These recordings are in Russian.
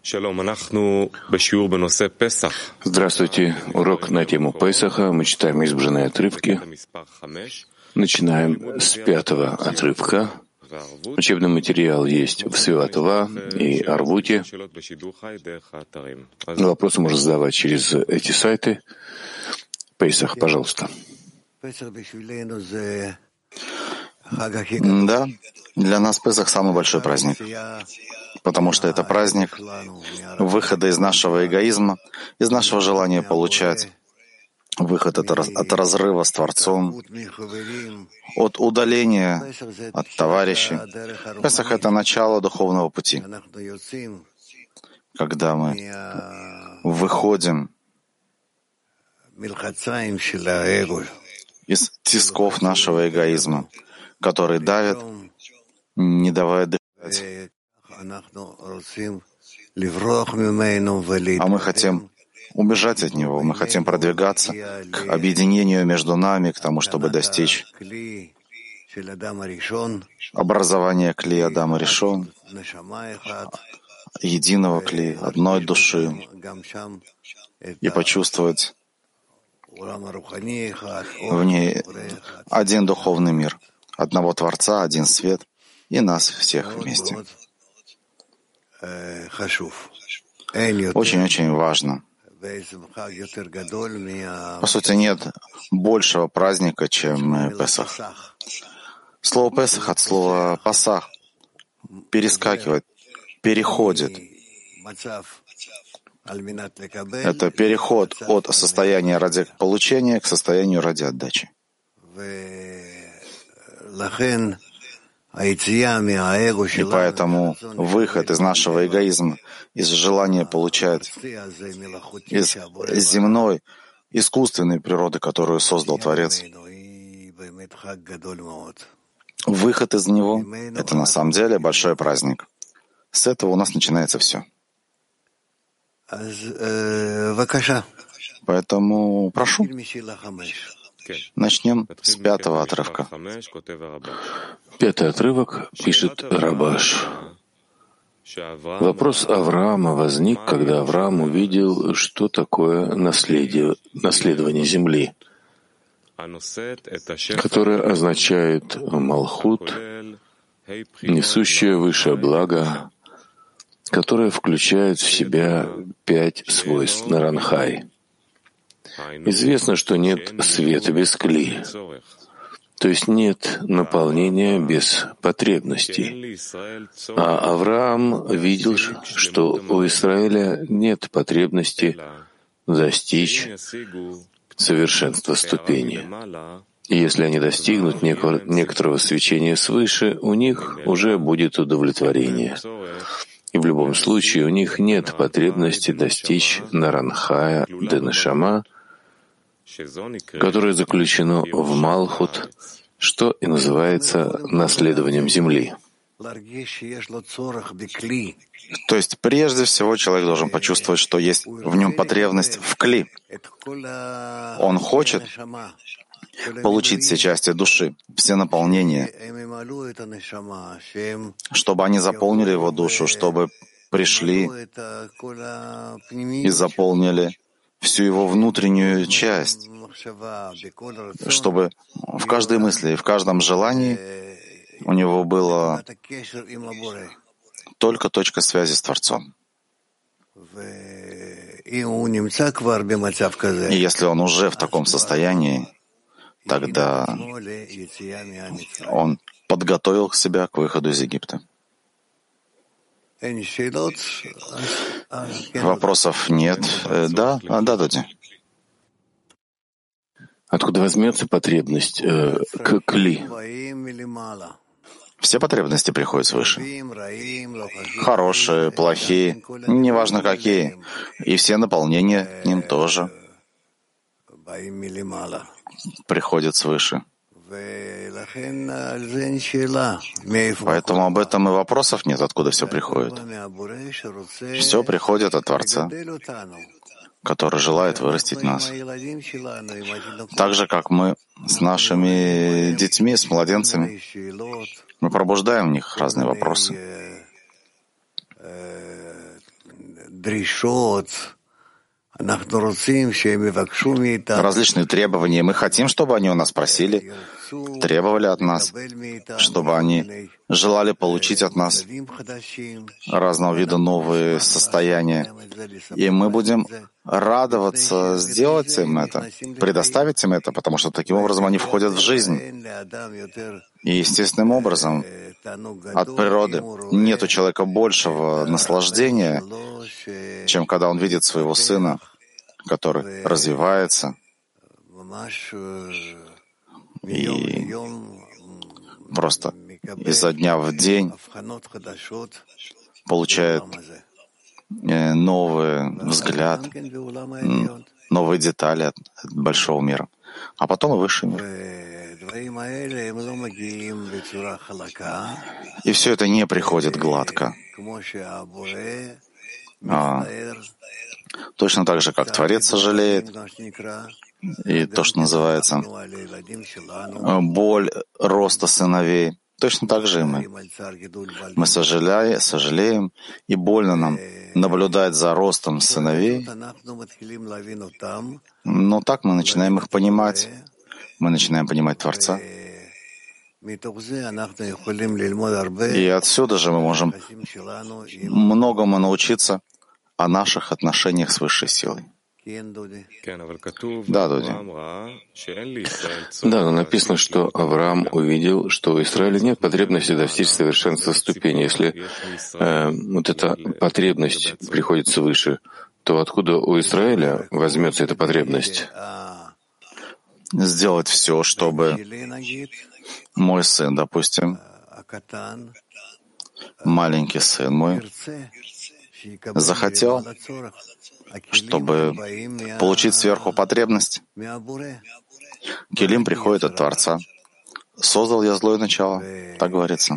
Здравствуйте. Урок на тему Песаха. Мы читаем избранные отрывки. Начинаем с 5-го отрывка. Учебный материал есть в Святова и Арвуте. Вопросы можно задавать через эти сайты. Песах, пожалуйста. Да, для нас Песах самый большой праздник, потому что это праздник выхода из нашего эгоизма, из нашего желания получать, выход от разрыва с Творцом, от удаления от товарищей. Песах — это начало духовного пути, когда мы выходим из тисков нашего эгоизма, который давит, не давая дышать. А мы хотим убежать от него, мы хотим продвигаться к объединению между нами, к тому, чтобы достичь образования кли Адама Ришон, единого кли, одной души, и почувствовать в ней один духовный мир, одного Творца, один свет и нас всех вместе. Очень-очень важно. По сути, нет большего праздника, чем Песах. Слово Песах от слова Пасах — перескакивать, переходит. Это переход от состояния ради получения к состоянию ради отдачи. И поэтому выход из нашего эгоизма, из желания получать, из земной, искусственной природы, которую создал Творец, выход из него — это на самом деле большой праздник. С этого у нас начинается все. Поэтому прошу. Начнем с 5-го отрывка. 5-й отрывок пишет Рабаш. Вопрос Авраама возник, когда Авраам увидел, что такое наследование земли, которое означает Малхут, несущее высшее благо, которое включает в себя 5 свойств Наранхай. Известно, что нет света без кли, то есть нет наполнения без потребностей. А Авраам видел, что у Израиля нет потребности достичь совершенства ступени. И если они достигнут некоторого свечения свыше, у них уже будет удовлетворение. И в любом случае у них нет потребности достичь Наранхая Денешама, которое заключено в Малхут, что и называется наследованием земли. То есть прежде всего человек должен почувствовать, что есть в нем потребность в кли. Он хочет получить все части души, все наполнения, чтобы они заполнили его душу, чтобы пришли и заполнили всю его внутреннюю часть, чтобы в каждой мысли и в каждом желании у него была только точка связи с Творцом. И если он уже в таком состоянии, тогда он подготовил себя к выходу из Египта. Вопросов нет. Да, Дуди. Откуда возьмется потребность к кли? Все потребности приходят свыше. Хорошие, плохие, неважно какие. И все наполнения к ним тоже приходят свыше. Поэтому об этом и вопросов нет, откуда все приходит. Все приходит от Творца, который желает вырастить нас. Так же, как мы с нашими детьми, с младенцами, мы пробуждаем в них разные вопросы. различные требования. Мы хотим, чтобы они у нас просили, требовали от нас, чтобы они желали получить от нас разного вида новые состояния. И мы будем радоваться сделать им это, предоставить им это, потому что таким образом они входят в жизнь. И естественным образом от природы нет у человека большего наслаждения, чем когда он видит своего сына, который развивается и просто изо дня в день получает новый взгляд, новые детали от большого мира, а потом и высший мир. И все это не приходит гладко. Точно так же, как Творец сожалеет, и то, что называется боль роста сыновей, точно так же и мы. Мы сожалеем, и больно нам наблюдать за ростом сыновей, но так мы начинаем их понимать. Мы начинаем понимать Творца. И отсюда же мы можем многому научиться о наших отношениях с высшей силой. Да, Дуди. Да, но написано, что Авраам увидел, что у Израиля нет потребности достичь совершенства ступени. Если вот эта потребность приходит свыше, то откуда у Израиля возьмется эта потребность? Сделать все, чтобы мой сын, допустим, маленький сын мой, захотел, чтобы получить сверху потребность. Келим приходит от Творца. Создал я злое начало, так говорится.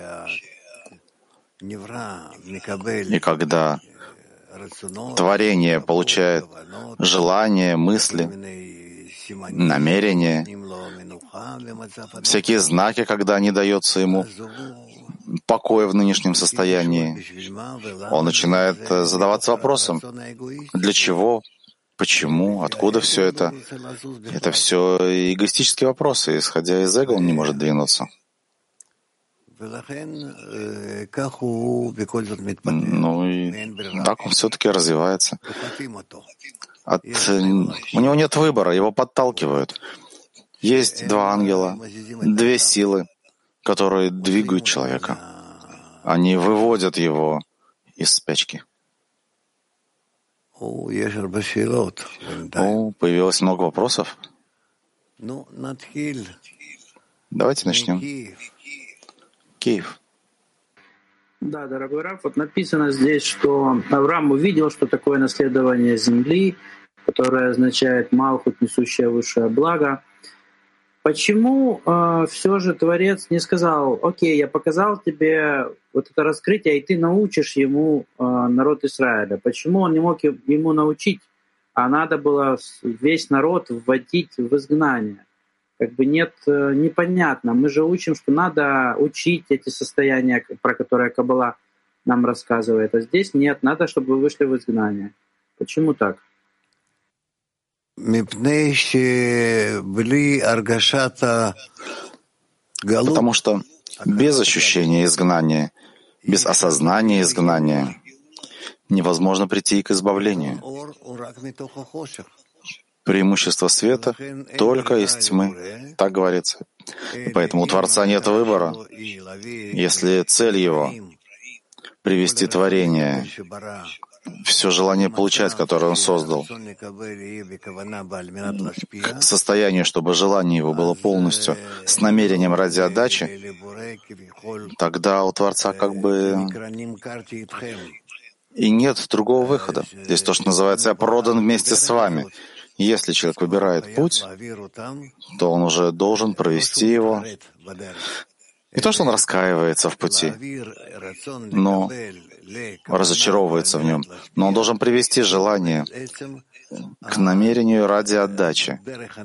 И когда творение получает желания, мысли, намерения, всякие знаки, когда не дается ему покоя в нынешнем состоянии, он начинает задаваться вопросом, для чего, почему, откуда все это. Это все эгоистические вопросы, исходя из эго, он не может двинуться. Ну и так он все-таки развивается. У него нет выбора, его подталкивают. Есть два ангела, две силы, которые двигают человека. Они выводят его из спячки. Появилось много вопросов. Давайте начнем. Киев. Да, дорогой Раф, вот написано здесь, что Авраам увидел, что такое наследование земли, которое означает Малхут, несущее высшее благо. Почему все же Творец не сказал: окей, я показал тебе вот это раскрытие, и ты научишь ему народ Израиля? Почему он не мог ему научить, а надо было весь народ вводить в изгнание? Как бы нет, непонятно. Мы же учим, что надо учить эти состояния, про которые Каббала нам рассказывает. А здесь нет, надо, чтобы вы вышли в изгнание. Почему так? Потому что без ощущения изгнания, без осознания изгнания невозможно прийти к избавлению. Преимущество света только из тьмы, так говорится. И поэтому у Творца нет выбора. Если цель его — привести творение, все желание получать, которое он создал, к состоянию, чтобы желание его было полностью с намерением ради отдачи, тогда у Творца как бы и нет другого выхода. Здесь то, что называется «я продан вместе с вами». Если человек выбирает путь, то он уже должен провести его. Не то, что он раскаивается в пути, но разочаровывается в нем, но он должен привести желание к намерению ради отдачи.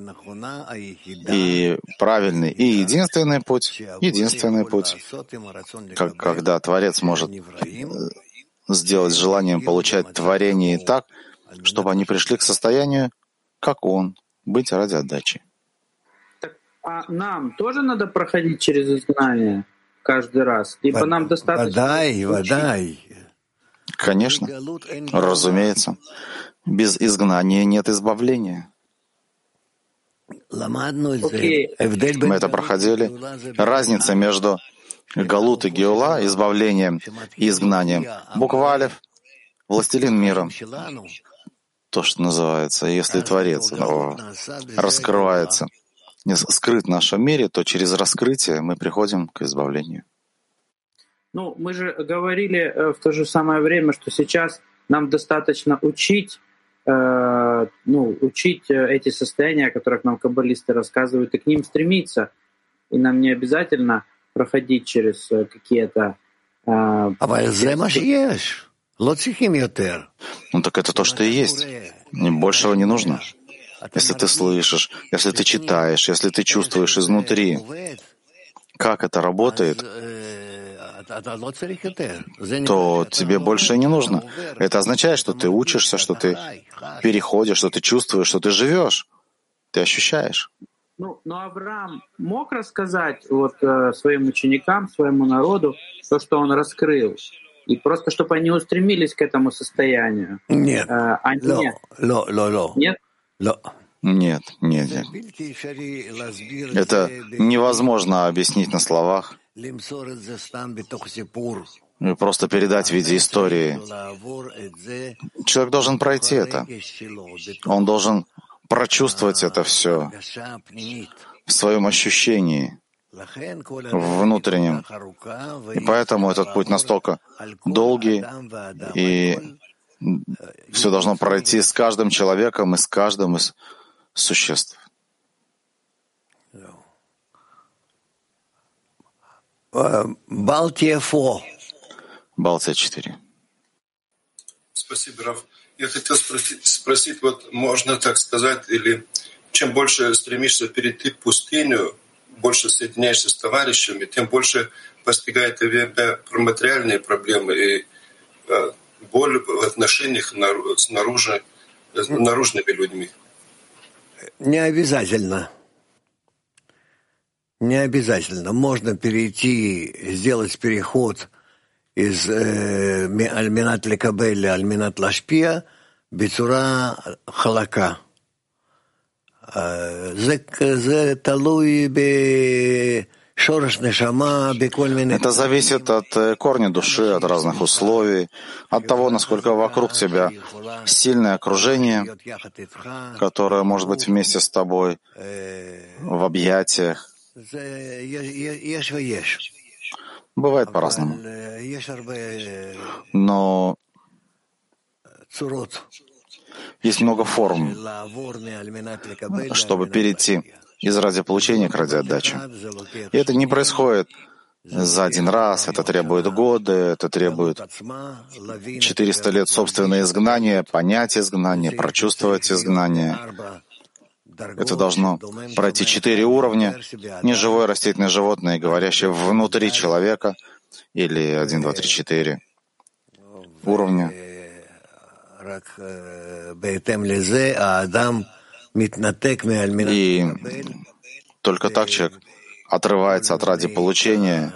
И правильный, и единственный путь, когда Творец может сделать желанием получать творение так, чтобы они пришли к состоянию, как Он, быть ради отдачи. Так, а нам тоже надо проходить через изгнание каждый раз? Либо нам достаточно... Конечно, разумеется, без изгнания нет избавления. Мы это проходили. Разница между галут и геула, избавлением и изгнанием. Буква алеф, властелин мира. То, что называется, если Творец раскрывается, скрыт в нашем мире, то через раскрытие мы приходим к избавлению. Ну, мы же говорили в то же самое время, что сейчас нам достаточно учить эти состояния, о которых нам каббалисты рассказывают, и к ним стремиться. И нам не обязательно проходить через какие-то... Ну так это то, что и есть. Большего не нужно. Если ты слышишь, если ты читаешь, если ты чувствуешь изнутри, как это работает, то тебе больше не нужно. Это означает, что ты учишься, что ты переходишь, что ты чувствуешь, что ты живешь, ты ощущаешь. Но Авраам мог рассказать своим ученикам, своему народу то, что он раскрыл, и просто чтобы они устремились к этому состоянию. Нет. Нет. Нет. Это невозможно объяснить на словах. Просто передать в виде истории. Человек должен пройти это. Он должен прочувствовать это все в своем ощущении внутреннем. И поэтому этот путь настолько долгий, и все должно пройти с каждым человеком и с каждым из существ. Балтия 4. Спасибо, Раф. Я хотел спросить, можно так сказать, или чем больше стремишься перейти в пустыню, больше соединяешься с товарищами, тем больше постигает тебя материальные проблемы и боль в отношениях с наружными людьми. Не обязательно. Не обязательно. Можно перейти, сделать переход из альминат лекабель альминат лашпия бецура халака. Это зависит от корня души, от разных условий, от того, насколько вокруг тебя сильное окружение, которое может быть вместе с тобой в объятиях. Бывает по-разному. Но есть много форм, чтобы перейти из ради получения к ради отдачи. И это не происходит за один раз, это требует годы, это требует 400 лет собственного изгнания, понять изгнание, прочувствовать изгнание. Это должно пройти 4 уровня: неживое растительное животное, говорящее внутри человека, или 1, 2, 3, 4 уровня. И только так человек отрывается от ради получения,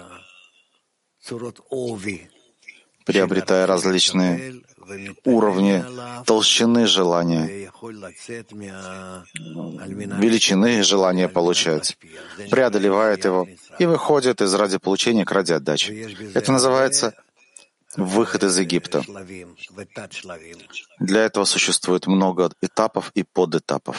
приобретая различные уровни толщины желания, величины желания получать, преодолевает его и выходит из ради получения к ради отдачи. Это называется выход из Египта. Для этого существует много этапов и подэтапов.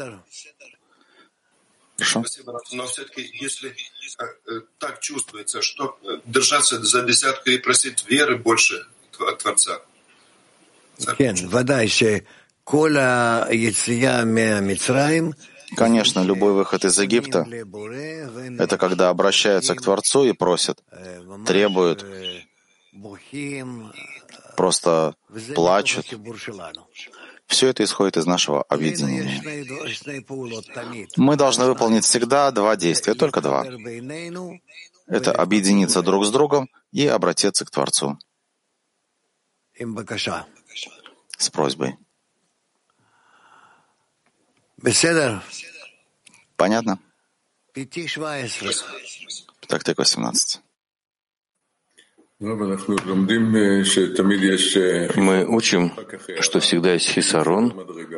Хорошо? Спасибо. Но все-таки, если так чувствуется, что держаться за десятку и просить веры больше от Творца. Конечно, любой выход из Египта — это когда обращаются к Творцу и просят, требуют, просто плачут. Все это исходит из нашего объединения. Мы должны выполнить всегда 2 действия, только 2. Это объединиться друг с другом и обратиться к Творцу. с просьбой. Понятно? Тактик 18. Мы учим, что всегда есть хисарон,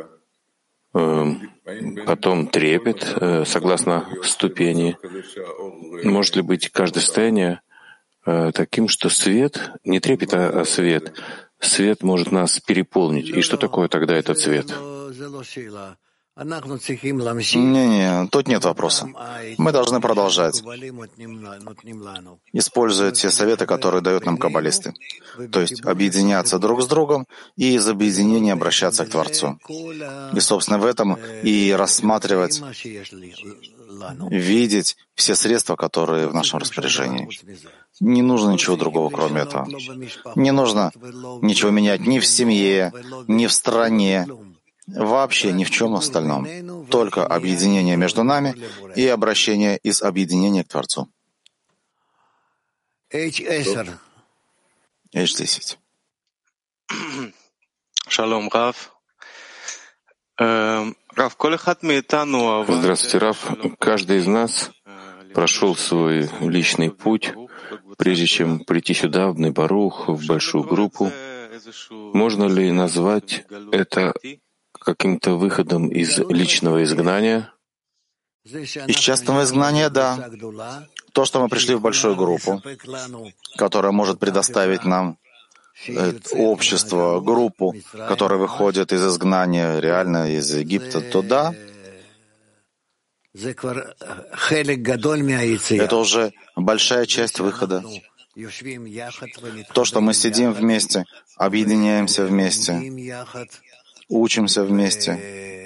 потом трепет, согласно ступени. Может ли быть каждое состояние таким, что свет, не трепет, а свет, свет может нас переполнить? И что такое тогда этот свет? Не, тут нет вопроса. Мы должны продолжать, используя те советы, которые дают нам каббалисты. То есть объединяться друг с другом и из объединения обращаться к Творцу. И, собственно, в этом и рассматривать, видеть все средства, которые в нашем распоряжении. Не нужно ничего другого, кроме этого. Не нужно ничего менять ни в семье, ни в стране, вообще ни в чем остальном. Только объединение между нами и обращение из объединения к Творцу. H10. Шалом, Рав. Здравствуйте, Рав. Каждый из нас прошел свой личный путь, прежде чем прийти сюда, в Бней-Барух, в большую группу. Можно ли назвать это каким-то выходом из личного изгнания? Из частного изгнания, да. То, что мы пришли в большую группу, которая может предоставить нам общество, группу, которая выходит из изгнания, реально из Египта, то да. Это уже большая часть выхода. То, что мы сидим вместе, объединяемся вместе, учимся вместе,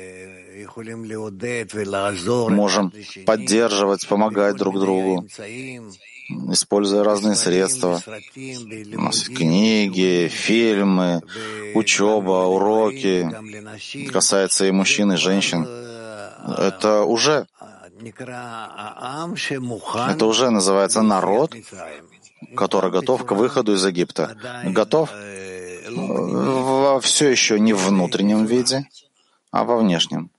можем поддерживать, помогать друг другу, используя разные средства. У нас есть книги, фильмы, учеба, уроки. Касается и мужчин, и женщин. Это уже называется народ, который готов к выходу из Египта. Готов все еще не в внутреннем виде, а во внешнем.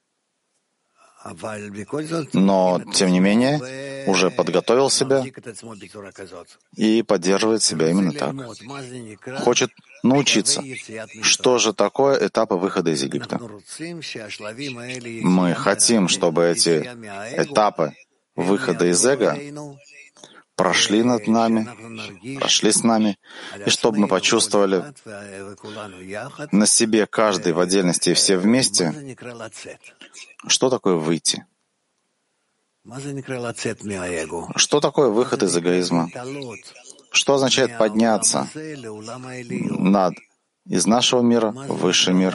Но, тем не менее, уже подготовил себя и поддерживает себя именно так. Хочет научиться, что же такое этапы выхода из Египта. Мы хотим, чтобы эти этапы выхода из эго прошли над нами, прошли с нами, и чтобы мы почувствовали на себе каждый в отдельности и все вместе, что такое выйти. Что такое выход из эгоизма? Что означает подняться из нашего мира в высший мир?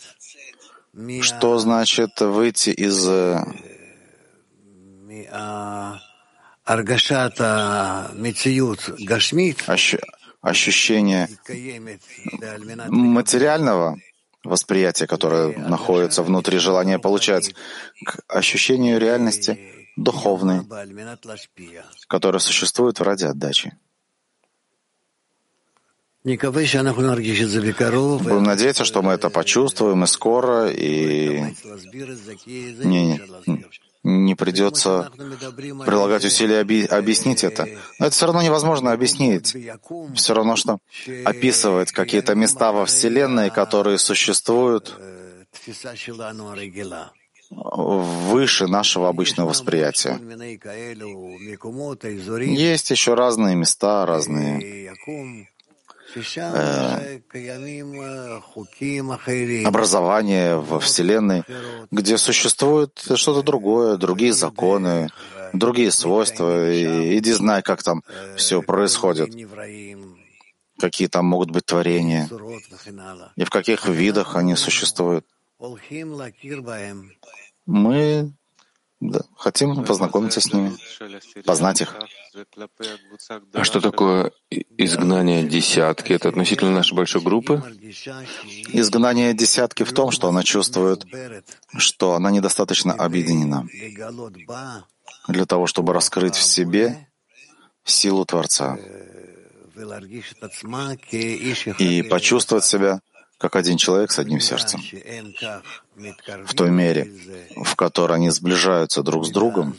Что значит выйти из ощущения материального восприятия, которое находится внутри желания получать, к ощущению реальности духовной, которая существует ради отдачи. Будем надеяться, что мы это почувствуем и скоро, и не придется прилагать усилия объяснить это. Но это все равно невозможно объяснить. Все равно, что описывать какие-то места во Вселенной, которые существуют выше нашего обычного восприятия. Есть еще разные места, разные образования во Вселенной, где существует что-то другое, другие законы, другие свойства, и иди знай, как там все происходит, какие там могут быть творения, и в каких видах они существуют. Мы хотим познакомиться с ними, познать их. А что такое изгнание десятки? Это относительно нашей большой группы? Изгнание десятки в том, что она чувствует, что она недостаточно объединена для того, чтобы раскрыть в себе силу Творца и почувствовать себя как один человек с одним сердцем. В той мере, в которой они сближаются друг с другом,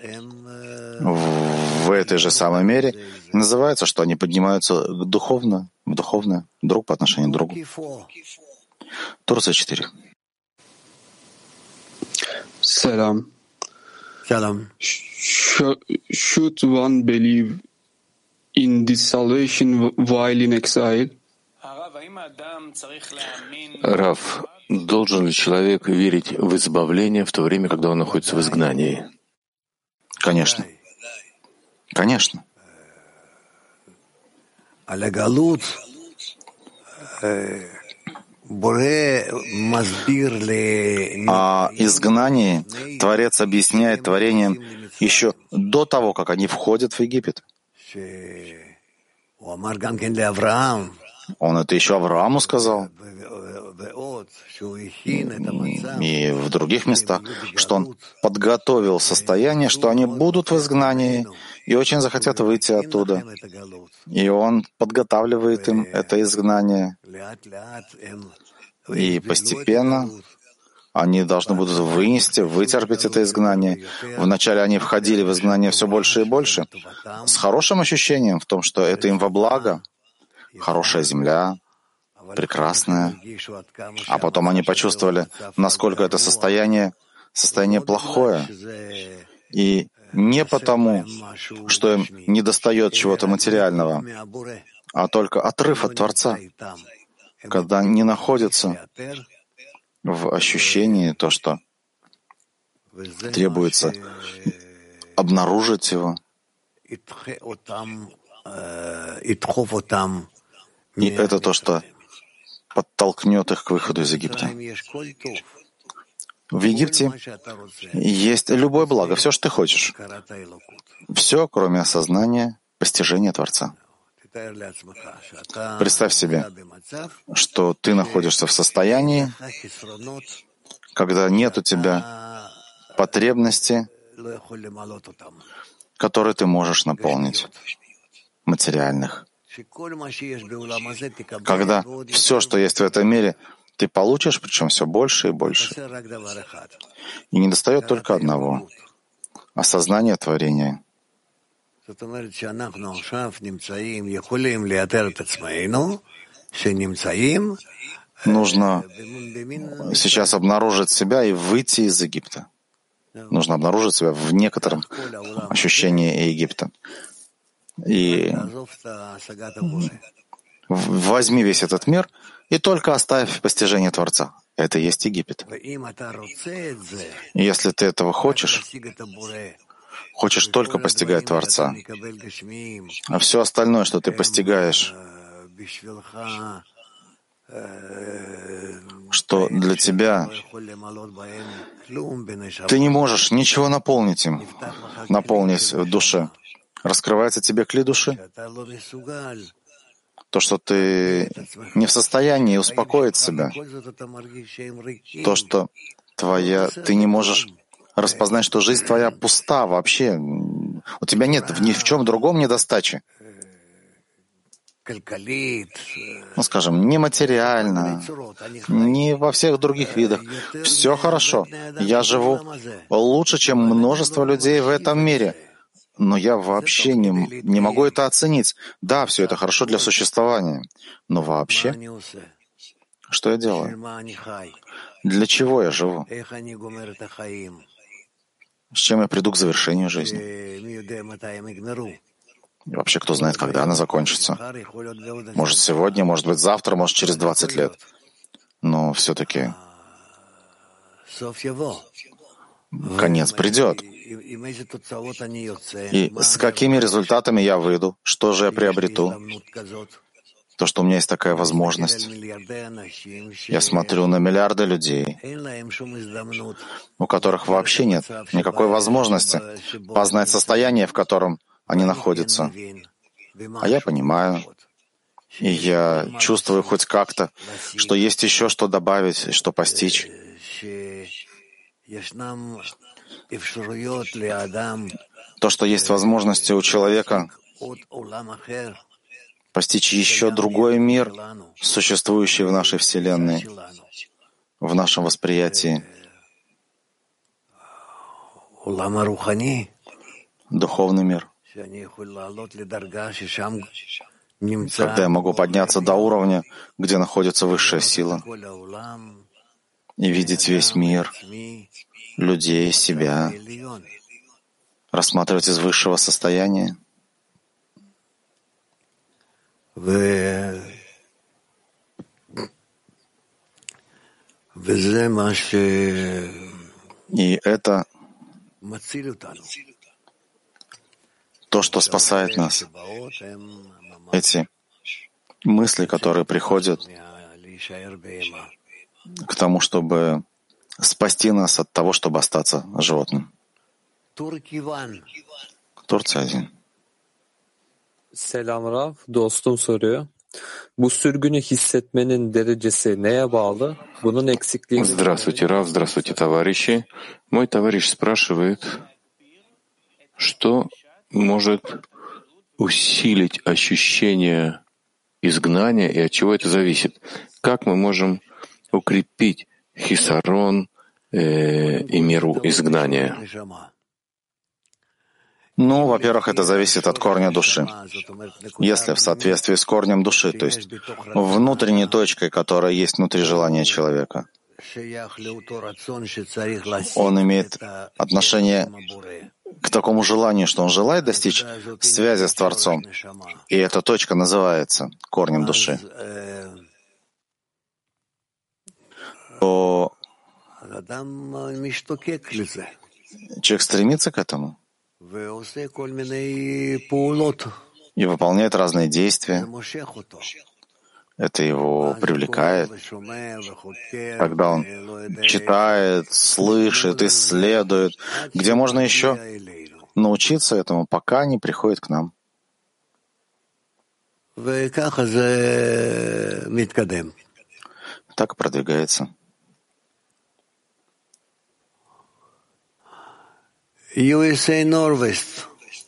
в этой же самой мере называется, что они поднимаются в духовное друг по отношению к другу. Турция 4. Salam. Salam. Should one believe in this salvation while in exile? Рав, должен ли человек верить в избавление в то время, когда он находится в изгнании? Конечно. Конечно. О изгнании Творец объясняет творением еще до того, как они входят в Египет. Он это еще Аврааму сказал. И в других местах, что он подготовил состояние, что они будут в изгнании и очень захотят выйти оттуда. И он подготавливает им это изгнание. И постепенно они должны будут вытерпеть это изгнание. Вначале они входили в изгнание все больше и больше, с хорошим ощущением в том, что это им во благо, хорошая земля, прекрасная. А потом они почувствовали, насколько это состояние плохое. И не потому, что им недостает чего-то материального, а только отрыв от Творца, когда не находятся в ощущении то, что требуется обнаружить его. И это то, что подтолкнет их к выходу из Египта. В Египте есть любое благо, все, что ты хочешь. Все, кроме осознания, постижения Творца. Представь себе, что ты находишься в состоянии, когда нет у тебя потребности, которые ты можешь наполнить, материальных. Когда все, что есть в этом мире, ты получишь, причем все больше и больше. И недостает только одного — осознания творения. Нужно сейчас обнаружить себя и выйти из Египта. Нужно обнаружить себя в некотором ощущении Египта. И возьми весь этот мир и только оставь постижение Творца. Это и есть Египет. И если ты этого хочешь только постигать Творца, а все остальное, что ты постигаешь, что для тебя ты не можешь ничего наполнить в душе. Раскрывается тебе кли души. То, что ты не в состоянии успокоить себя. То, что ты не можешь распознать, что жизнь твоя пуста вообще. У тебя нет ни в чем другом недостачи. Скажем, не материально, не во всех других видах. Все хорошо. Я живу лучше, чем множество людей в этом мире. Но я вообще не могу это оценить. Да, все это хорошо для существования. Но вообще, что я делаю? Для чего я живу? С чем я приду к завершению жизни? И вообще, кто знает, когда она закончится? Может, сегодня, может быть, завтра, может, через 20 лет. Но все-таки конец придет. И с какими результатами я выйду? Что же я приобрету? То, что у меня есть такая возможность. Я смотрю на миллиарды людей, у которых вообще нет никакой возможности познать состояние, в котором они находятся. А я понимаю, и я чувствую хоть как-то, что есть еще что добавить, что постичь. То, что есть возможности у человека постичь еще другой мир, существующий в нашей Вселенной, в нашем восприятии, духовный мир, когда я могу подняться до уровня, где находится высшая сила, и видеть весь мир, людей, себя, рассматривать из высшего состояния. И это то, что спасает нас. Эти мысли, которые приходят к тому, чтобы спасти нас от того, чтобы остаться животным. Турция 1. Selam Rav, dostum soruyor. Bu sürgünü hissetmenin derecesi neye bağlı? Bunun eksikliği... Здравствуйте, Рав, здравствуйте, товарищи. Мой товарищ спрашивает, что может усилить ощущение изгнания и от чего это зависит? Как мы можем укрепить хисарон и меру изгнания? Ну, во-первых, это зависит от корня души. Если в соответствии с корнем души, то есть внутренней точкой, которая есть внутри желания человека, он имеет отношение к такому желанию, что он желает достичь связи с Творцом, и эта точка называется корнем души, то человек стремится к этому и выполняет разные действия. Это его привлекает. Когда он читает, слышит, исследует, где можно еще научиться этому, пока не приходит к нам. Так и продвигается. USA Norwest.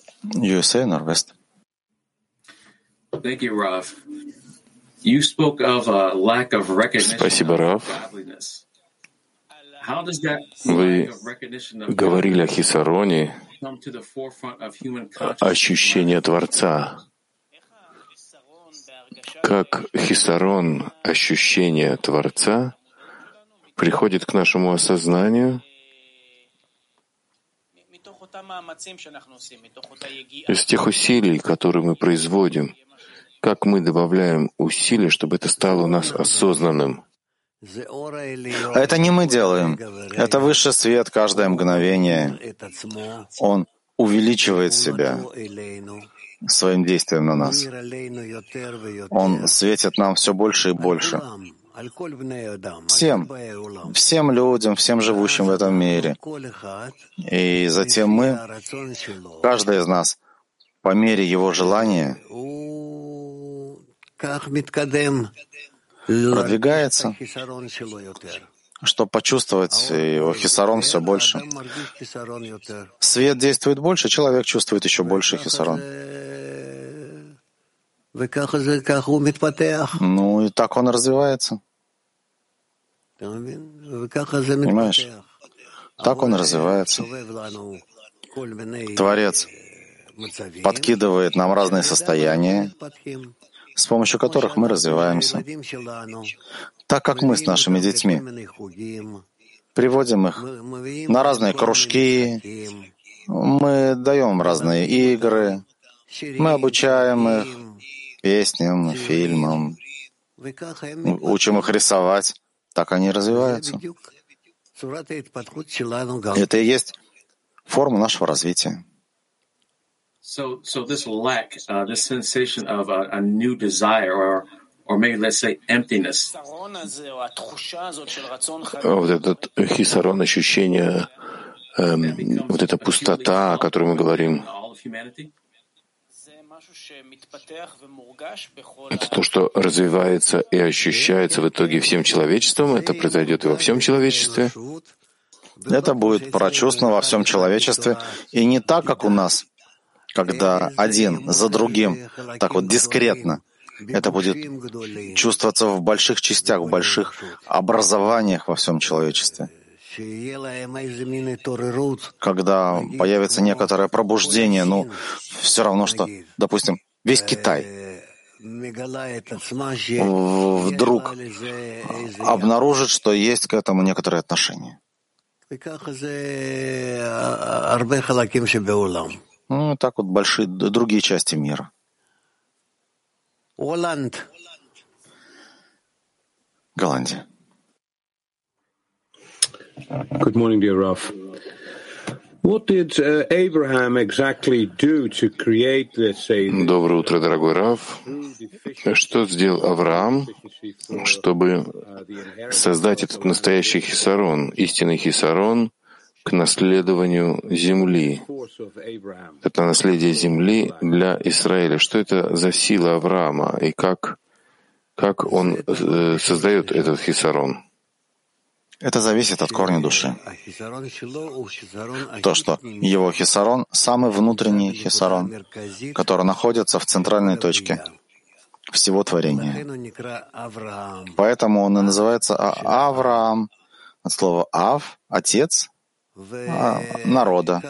Thank you, Rav. You spoke of a lack of recognition Спасибо, Рав. of godliness. How does that Вы lack of recognition of говорили о godliness хисароне, come to the forefront of human consciousness? ощущение Творца. Как хисарон, ощущение Творца, приходит к нашему осознанию из тех усилий, которые мы производим, как мы добавляем усилий, чтобы это стало у нас осознанным. Это не мы делаем. Это высший свет каждое мгновение. Он увеличивает себя своим действием на нас. Он светит нам все больше и больше. Всем людям, всем живущим в этом мире. И затем мы, каждый из нас, по мере его желания, продвигается, чтобы почувствовать его хисарон все больше. Свет действует больше, человек чувствует еще больше хисарон. Ну и так он развивается. Понимаешь? Так он развивается. Творец подкидывает нам разные состояния, с помощью которых мы развиваемся. Так как мы с нашими детьми приводим их на разные кружки, мы даем им разные игры, мы обучаем их песням, фильмам, учим их рисовать, так они развиваются. Это и есть форма нашего развития. So this lack, this sensation of a new desire, or maybe let's say emptiness. Вот этот хисарон, ощущение, вот эта пустота, о которой мы говорим, это то, что развивается и ощущается в итоге всем человечеством. Это произойдет и во всем человечестве. Это будет прочувствовано во всем человечестве. И не так, как у нас, когда один за другим, так вот дискретно, Это будет чувствоваться в больших частях, в больших образованиях во всем человечестве. Когда появится некоторое пробуждение, все равно, что, допустим, весь Китай вдруг обнаружит, что есть к этому некоторое отношение. Так вот большие другие части мира. Голландия. Good morning, dear Raf. What did Abraham exactly do to create, let's say, Доброе утро, дорогой Рав. Что сделал Авраам, чтобы создать этот настоящий хисарон, истинный хисарон к наследованию земли? Это наследие земли для Израиля. Что это за сила Авраама и как он создает этот хисарон? Это зависит от корня души. То, что его хисарон — самый внутренний хисарон, который находится в центральной точке всего творения. Поэтому он и называется Авраам, от слова «ав» — отец народа.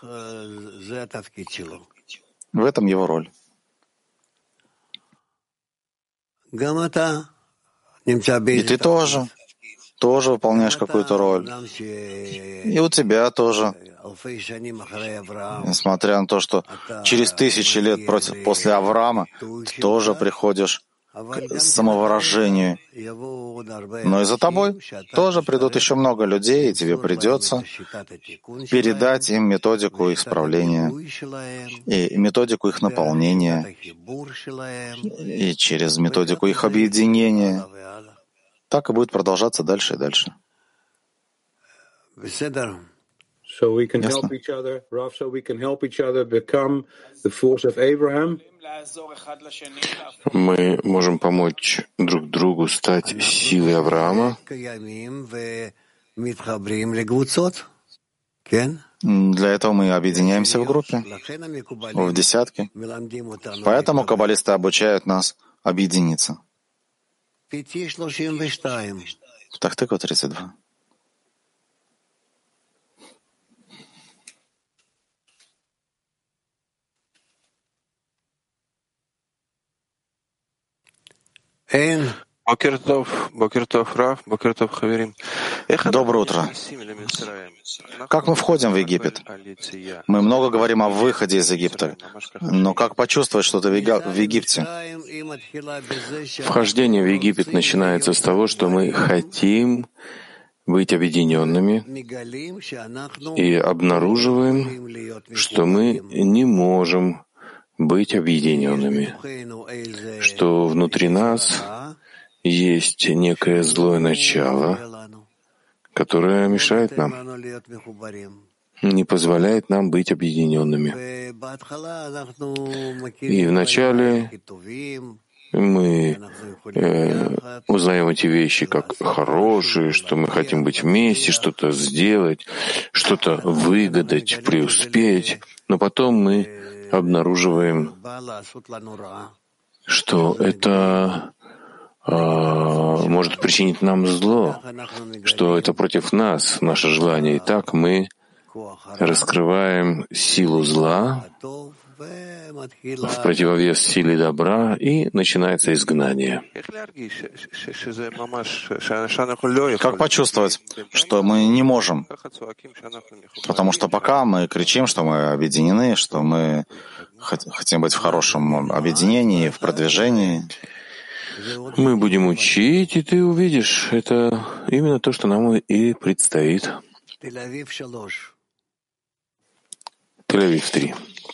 В этом его роль. И ты тоже выполняешь какую-то роль. И у тебя тоже. Несмотря на то, что через 1000 лет после Авраама ты тоже приходишь к самовыражению. Но и за тобой тоже придут еще много людей, и тебе придется передать им методику исправления и методику их наполнения, и через методику их объединения. Так и будет продолжаться дальше и дальше. so we can help each other, Rav, so we can help each other become the force of Abraham? Мы можем помочь друг другу стать силой Авраама. Для этого мы объединяемся в группе, в десятки. Поэтому каббалисты обучают нас объединиться. В Тахтыку 32. Доброе утро. Как мы входим в Египет? Мы много говорим о выходе из Египта, но как почувствовать что-то в Египте? Вхождение в Египет начинается с того, что мы хотим быть объединенными и обнаруживаем, что мы не можем быть объединенными, что внутри нас есть некое злое начало, которое мешает нам, не позволяет нам быть объединенными. И вначале мы узнаем эти вещи как хорошие, что мы хотим быть вместе, что-то сделать, что-то выгадать, преуспеть, но потом мы обнаруживаем, что это может причинить нам зло, что это против нас, наше желание. И так мы раскрываем силу зла в противовес силе добра, и начинается изгнание. Как почувствовать, что мы не можем? Потому что пока мы кричим, что мы объединены, что мы хотим быть в хорошем объединении, в продвижении. Мы будем учить, и ты увидишь, это именно то, что нам и предстоит. Тель-Авив 3.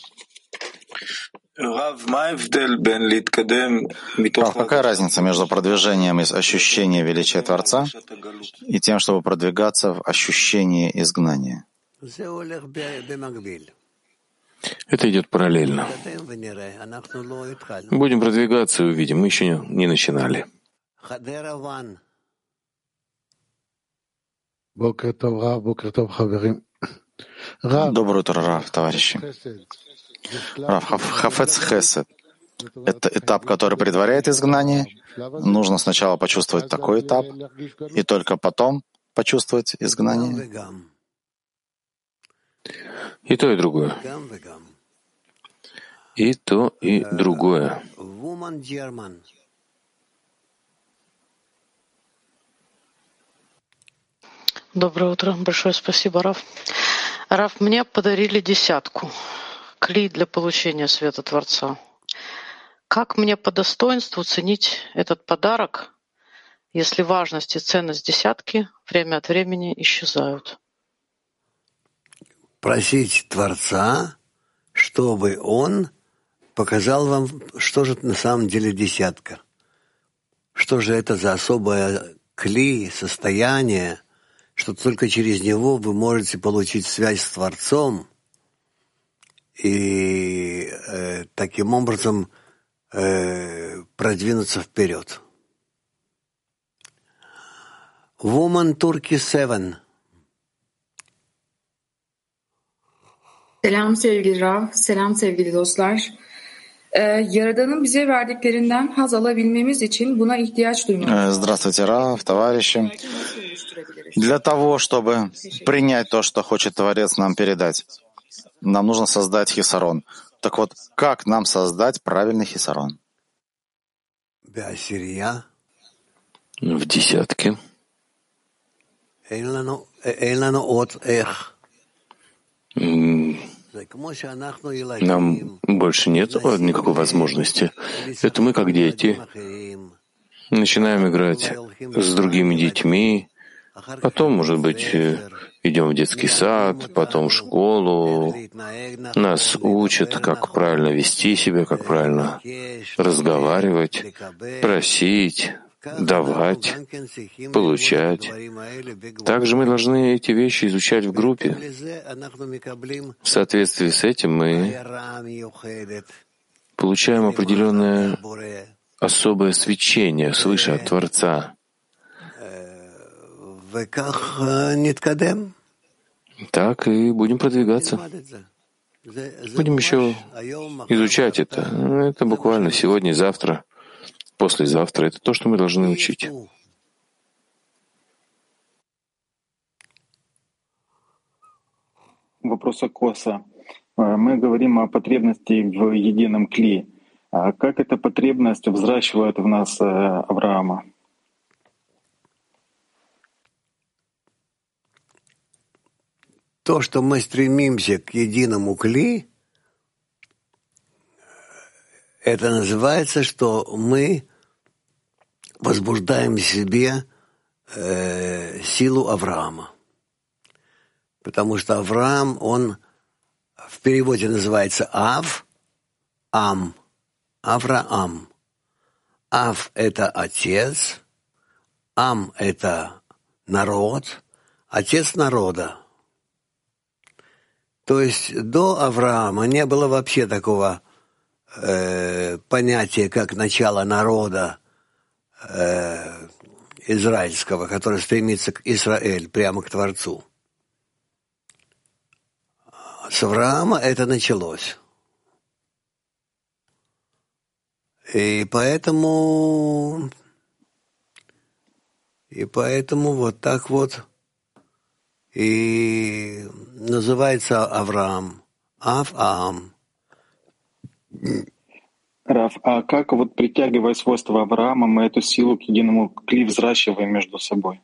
Какая разница между продвижением из ощущения величия Творца и тем, чтобы продвигаться в ощущении изгнания? Это идет параллельно. Будем продвигаться и увидим. Мы еще не начинали. Доброе утро, Рав, товарищи. Рав, Хафец Хесед. Это этап, который предваряет изгнание. Нужно сначала почувствовать такой этап, и только потом почувствовать изгнание. И то, и другое. И то, и другое. Доброе утро. Большое спасибо, Раф. Раф, мне подарили 10 клей для получения света Творца. Как мне по достоинству ценить этот подарок, если важность и ценность 10 время от времени исчезают? Просить Творца, чтобы Он показал вам, что же на самом деле 10. Что же это за особое клей, состояние, что только через него вы можете получить связь с Творцом и таким образом продвинуться вперед. Woman Turkey 7. Selam sevgili Rav, selam sevgili dostlar. Yaradan'ın bize verdiklerinden haz alabilmemiz için buna ihtiyaç duymamız. Здравствуйте, Рав, товарищи. Для того, чтобы принять то, что хочет Творец нам передать, нам нужно создать хисарон. Так вот, как нам создать правильный хисарон? В 10. Нам больше нет никакой возможности. Это мы, как дети, начинаем играть с другими детьми, потом, может быть, идем в детский сад, потом в школу. Нас учат, как правильно вести себя, как правильно разговаривать, просить, давать, получать. Также мы должны эти вещи изучать в группе. В соответствии с этим мы получаем определенное особое свечение свыше от Творца. Так и будем продвигаться. Будем еще изучать это. Это буквально сегодня, завтра, послезавтра. Это то, что мы должны учить. Вопрос Акоса. Мы говорим о потребности в едином кли. Как эта потребность взращивает в нас Авраама? То, что мы стремимся к единому кли, это называется, что мы возбуждаем в себе силу Авраама. Потому что Авраам, он в переводе называется Ам, Авраам. Ав — это отец, Ам — это народ, отец народа. То есть до Авраама не было вообще такого понятия, как начало народа израильского, который стремится к Израиль, прямо к Творцу. С Авраама это началось. И поэтому вот так вот и называется Авраам. Ав-Ам. Раф, а как вот притягивая свойства Авраама, мы эту силу к единому кли взращиваем между собой?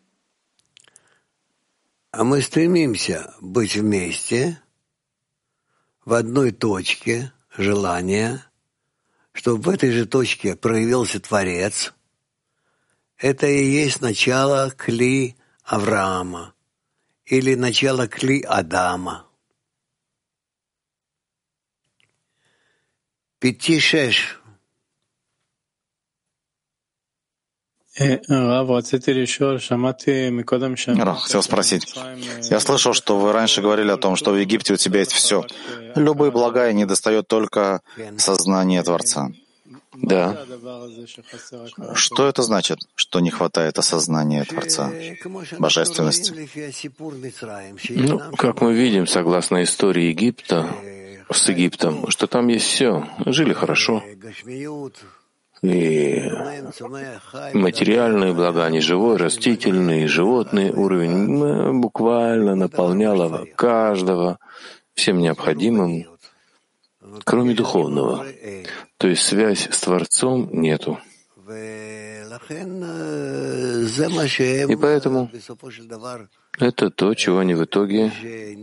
А мы стремимся быть вместе, в одной точке желания, чтобы в этой же точке проявился Творец. Это и есть начало кли Авраама или начало кли Адама. 5-6. Хотел спросить. Я слышал, что вы раньше говорили о том, что в Египте у тебя есть все. Любые блага, и недостает только сознание Творца. Да. Что это значит, что не хватает осознания Творца, божественности? Ну, как мы видим, согласно истории Египта, с Египтом, что там есть все, жили хорошо. И материальные блага, неживой, растительный, животный уровень буквально наполняло каждого всем необходимым, кроме духовного. То есть связь с Творцом нету. И поэтому это то, чего они в итоге,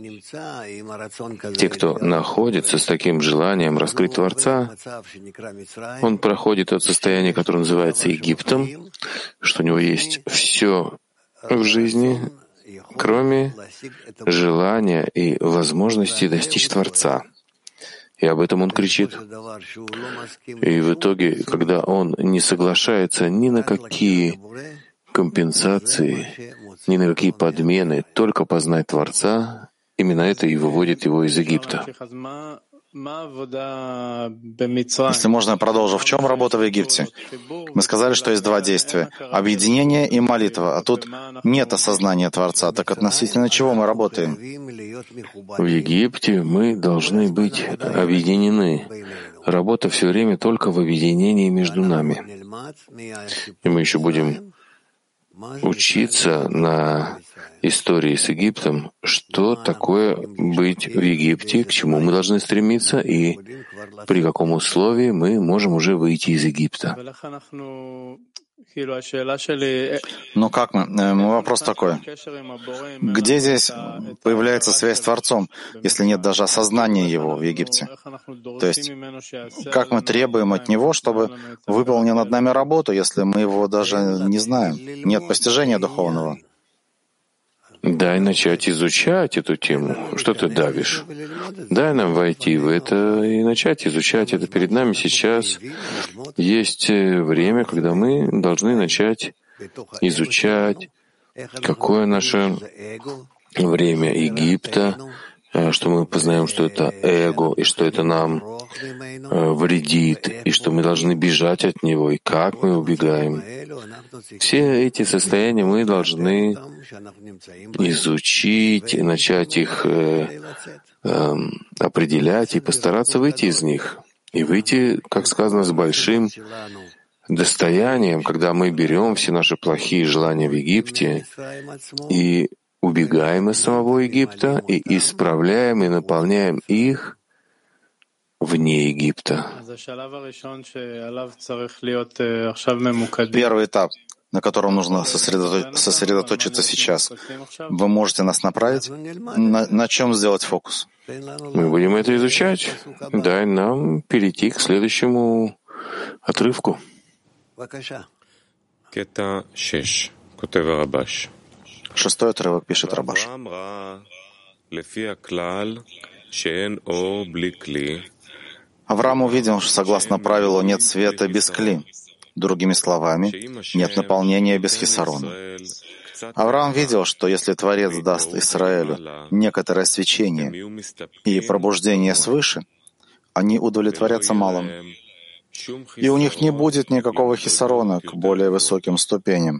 те, кто находится с таким желанием раскрыть Творца, он проходит от состояния, которое называется Египтом, что у него есть все в жизни, кроме желания и возможности достичь Творца. И об этом он кричит. И в итоге, когда он не соглашается ни на какие компенсации, ни на какие подмены, только познать Творца, именно это и выводит его из Египта. Если можно, я продолжу. В чем работа в Египте? Мы сказали, что есть два действия — объединение и молитва, а тут нет осознания Творца. Так относительно чего мы работаем? В Египте мы должны быть объединены. Работа все время только в объединении между нами. И мы еще будем учиться на истории с Египтом, что такое быть в Египте, к чему мы должны стремиться и при каком условии мы можем уже выйти из Египта. Ну как мы? Вопрос такой. Где здесь появляется связь с Творцом, если нет даже осознания Его в Египте? То есть, как мы требуем от Него, чтобы выполнил над нами работу, если мы Его даже не знаем? Нет постижения духовного. Дай начать изучать эту тему. Что ты давишь? Дай нам войти в это и начать изучать это. Перед нами сейчас есть время, когда мы должны начать изучать, какое наше время Египта, что мы познаем, что это эго, и что это нам вредит, и что мы должны бежать от него, и как мы убегаем. Все эти состояния мы должны изучить, и начать их определять и постараться выйти из них. И выйти, как сказано, с большим достоянием, когда мы берем все наши плохие желания в Египте и убегаем из самого Египта и исправляем и наполняем их вне Египта. Первый этап, на котором нужно сосредоточиться сейчас. Вы можете нас направить? На чем сделать фокус? Мы будем это изучать. Дай нам перейти к следующему отрывку. 6-й отрывок пишет Рабаш. Авраам увидел, что согласно правилу нет света без кли. Другими словами, нет наполнения без хисарона. Авраам видел, что если Творец даст Израилю некоторое свечение и пробуждение свыше, они удовлетворятся малым. И у них не будет никакого хисарона к более высоким ступеням.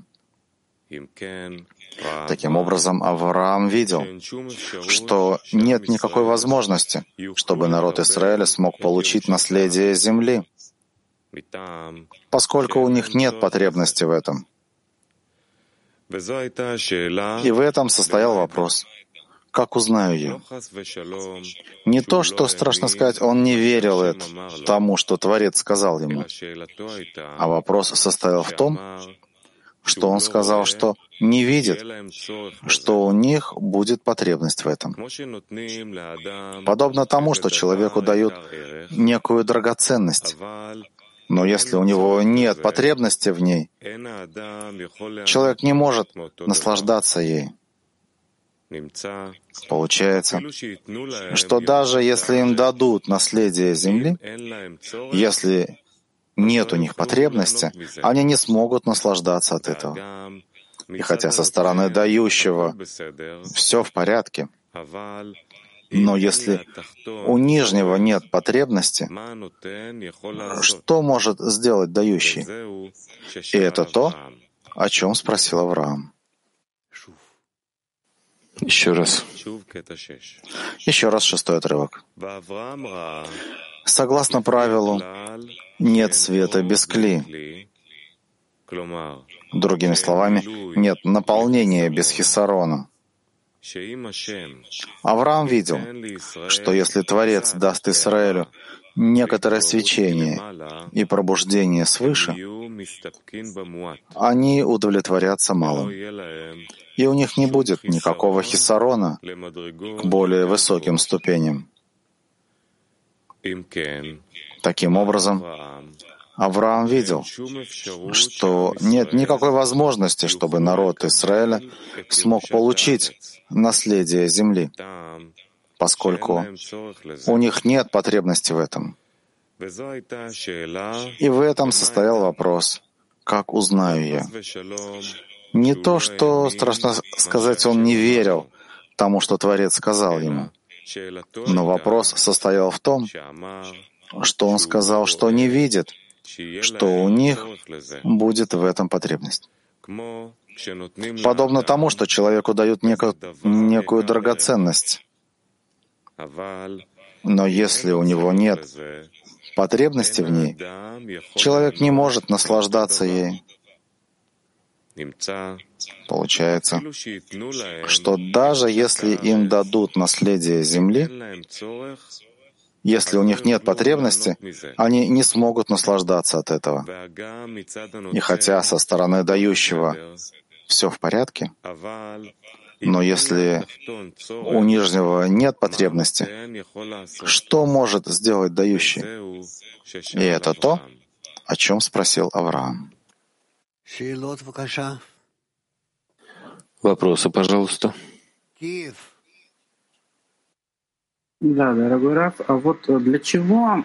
Таким образом, Авраам видел, что нет никакой возможности, чтобы народ Израиля смог получить наследие земли, поскольку у них нет потребности в этом. И в этом состоял вопрос. Как узнаю я? Не то, что, страшно сказать, он не верил тому, что Творец сказал ему, а вопрос состоял в том, что он сказал, что не видит, что у них будет потребность в этом. Подобно тому, что человеку дают некую драгоценность, но если у него нет потребности в ней, человек не может наслаждаться ей. Получается, что даже если им дадут наследие земли, если нет у них потребности, они не смогут наслаждаться от этого. И хотя со стороны дающего все в порядке, но если у нижнего нет потребности, что может сделать дающий? И это то, о чем спросил Авраам. Еще раз. Еще раз 6-й отрывок. Согласно правилу, нет света без кли. Другими словами, нет наполнения без хисарона. Авраам видел, что если Творец даст Израилю некоторое свечение и пробуждение свыше, они удовлетворятся малым. И у них не будет никакого хисарона к более высоким ступеням. Таким образом, Авраам видел, что нет никакой возможности, чтобы народ Израиля смог получить наследие земли, поскольку у них нет потребности в этом. И в этом состоял вопрос, как узнаю я. Не то, что, страшно сказать, он не верил тому, что Творец сказал ему, но вопрос состоял в том, что он сказал, что не видит, что у них будет в этом потребность. Подобно тому, что человеку дают некую драгоценность, но если у него нет потребности в ней, человек не может наслаждаться ей. Получается, что даже если им дадут наследие земли, если у них нет потребности, они не смогут наслаждаться от этого. И хотя со стороны дающего все в порядке, но если у нижнего нет потребности, что может сделать дающий? И это то, о чем спросил Авраам. Вопросы, пожалуйста. Да, дорогой Рав, а вот для чего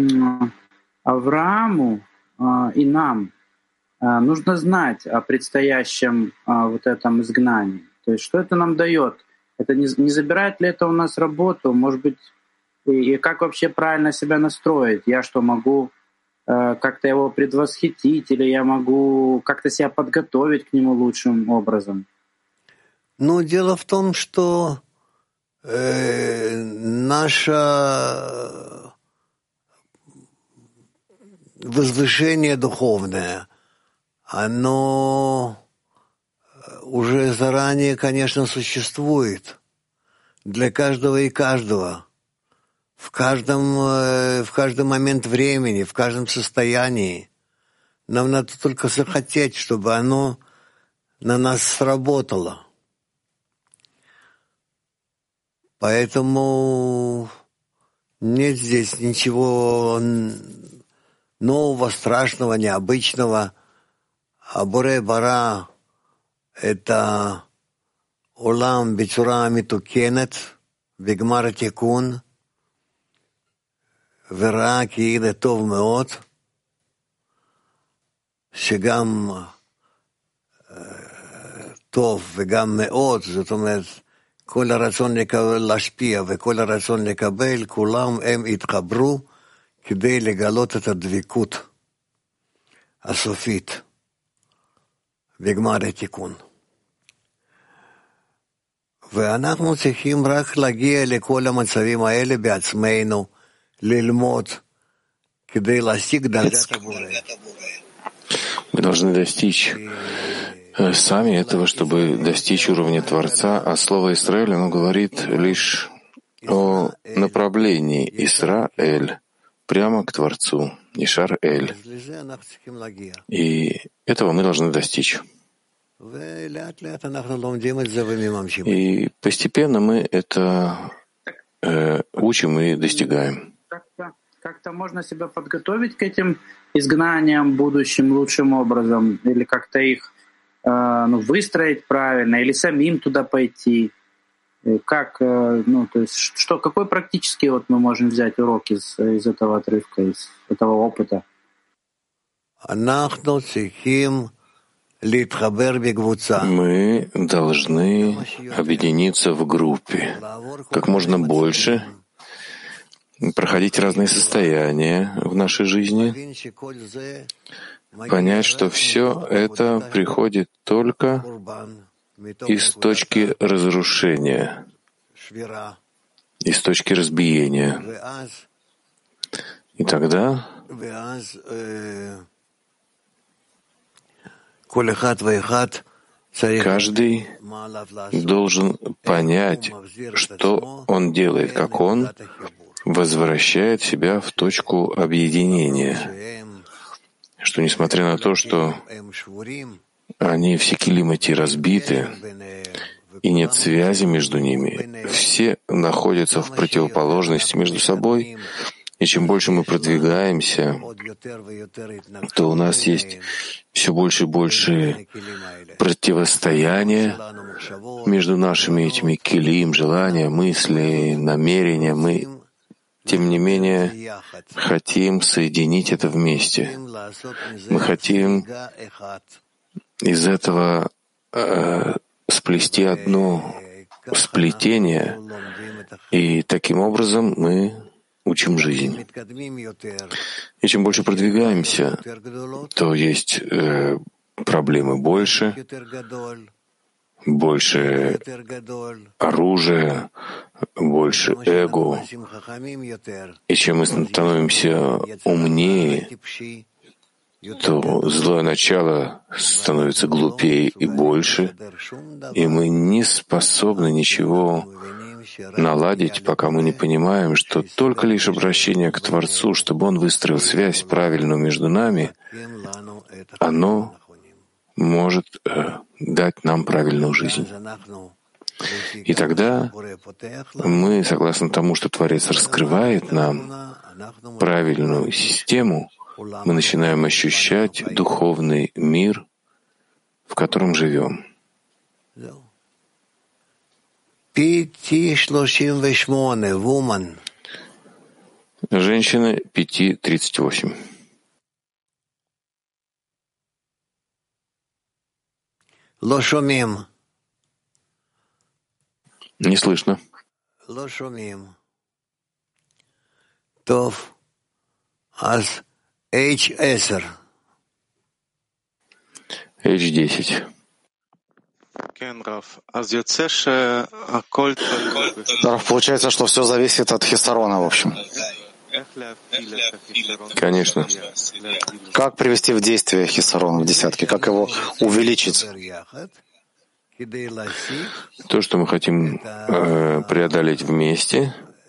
Аврааму и нам нужно знать о предстоящем вот этом изгнании? То есть что это нам дает? Это не забирает ли это у нас работу? Может быть, и как вообще правильно себя настроить? Я что, могу как-то его предвосхитить, или я могу как-то себя подготовить к нему лучшим образом? Ну, дело в том, что наше возвышение духовное, оно уже заранее, конечно, существует для каждого и каждого, в каждый момент времени, в каждом состоянии. Нам надо только захотеть, чтобы оно на нас сработало. Поэтому нет здесь ничего нового, страшного, необычного. А Боре Бара — это Олам Бицура Митукенет, Бигмар Тикун, Вера Киида Тов Меот, שגם טוב וגם מאוד, זאת אומרת, כל הרצון להשפיע וכל הרצון לקבל, כולם הם התחברו כדי לגלות את הדבקות הסופית בגמר התיקון. ואנחנו צריכים רק להגיע לכל המצבים האלה בעצמנו, ללמוד כדי להשיג דרגת הבורא. Мы должны достичь сами этого, чтобы достичь уровня Творца, а слово «Исраэль» оно говорит лишь о направлении Исраэль прямо к Творцу, Ишар-Эль. И этого мы должны достичь. И постепенно мы это учим и достигаем. Как-то можно себя подготовить к этим изгнаниям будущим лучшим образом, или как-то их выстроить правильно, или самим туда пойти. Как, то есть, какой практически мы можем взять урок из этого отрывка, из этого опыта? Мы должны объединиться в группе, как можно больше проходить разные состояния в нашей жизни, понять, что все это приходит только из точки разрушения, из точки разбиения. И тогда каждый должен понять, что он делает, как он возвращает себя в точку объединения, что несмотря на то, что они все килимати разбиты, и нет связи между ними, все находятся в противоположности между собой, и чем больше мы продвигаемся, то у нас есть все больше и больше противостояния между нашими этими килим, желания, мысли, намерения. Мы, тем не менее, хотим соединить это вместе. Мы хотим из этого сплести одно сплетение, и таким образом мы учим жизнь. И чем больше продвигаемся, то есть проблемы больше оружия, больше эго. И чем мы становимся умнее, то злое начало становится глупее и больше, и мы не способны ничего наладить, пока мы не понимаем, что только лишь обращение к Творцу, чтобы Он выстроил связь правильную между нами, оно может дать нам правильную жизнь. И тогда мы, согласно тому, что Творец раскрывает нам правильную систему, мы начинаем ощущать духовный мир, в котором живем. Женщины 5:38. Не слышно. H10. Получается, что все зависит от хисарона, в общем. Конечно. Как привести в действие хисарон в десятки? Как его увеличить? То, что мы хотим преодолеть вместе,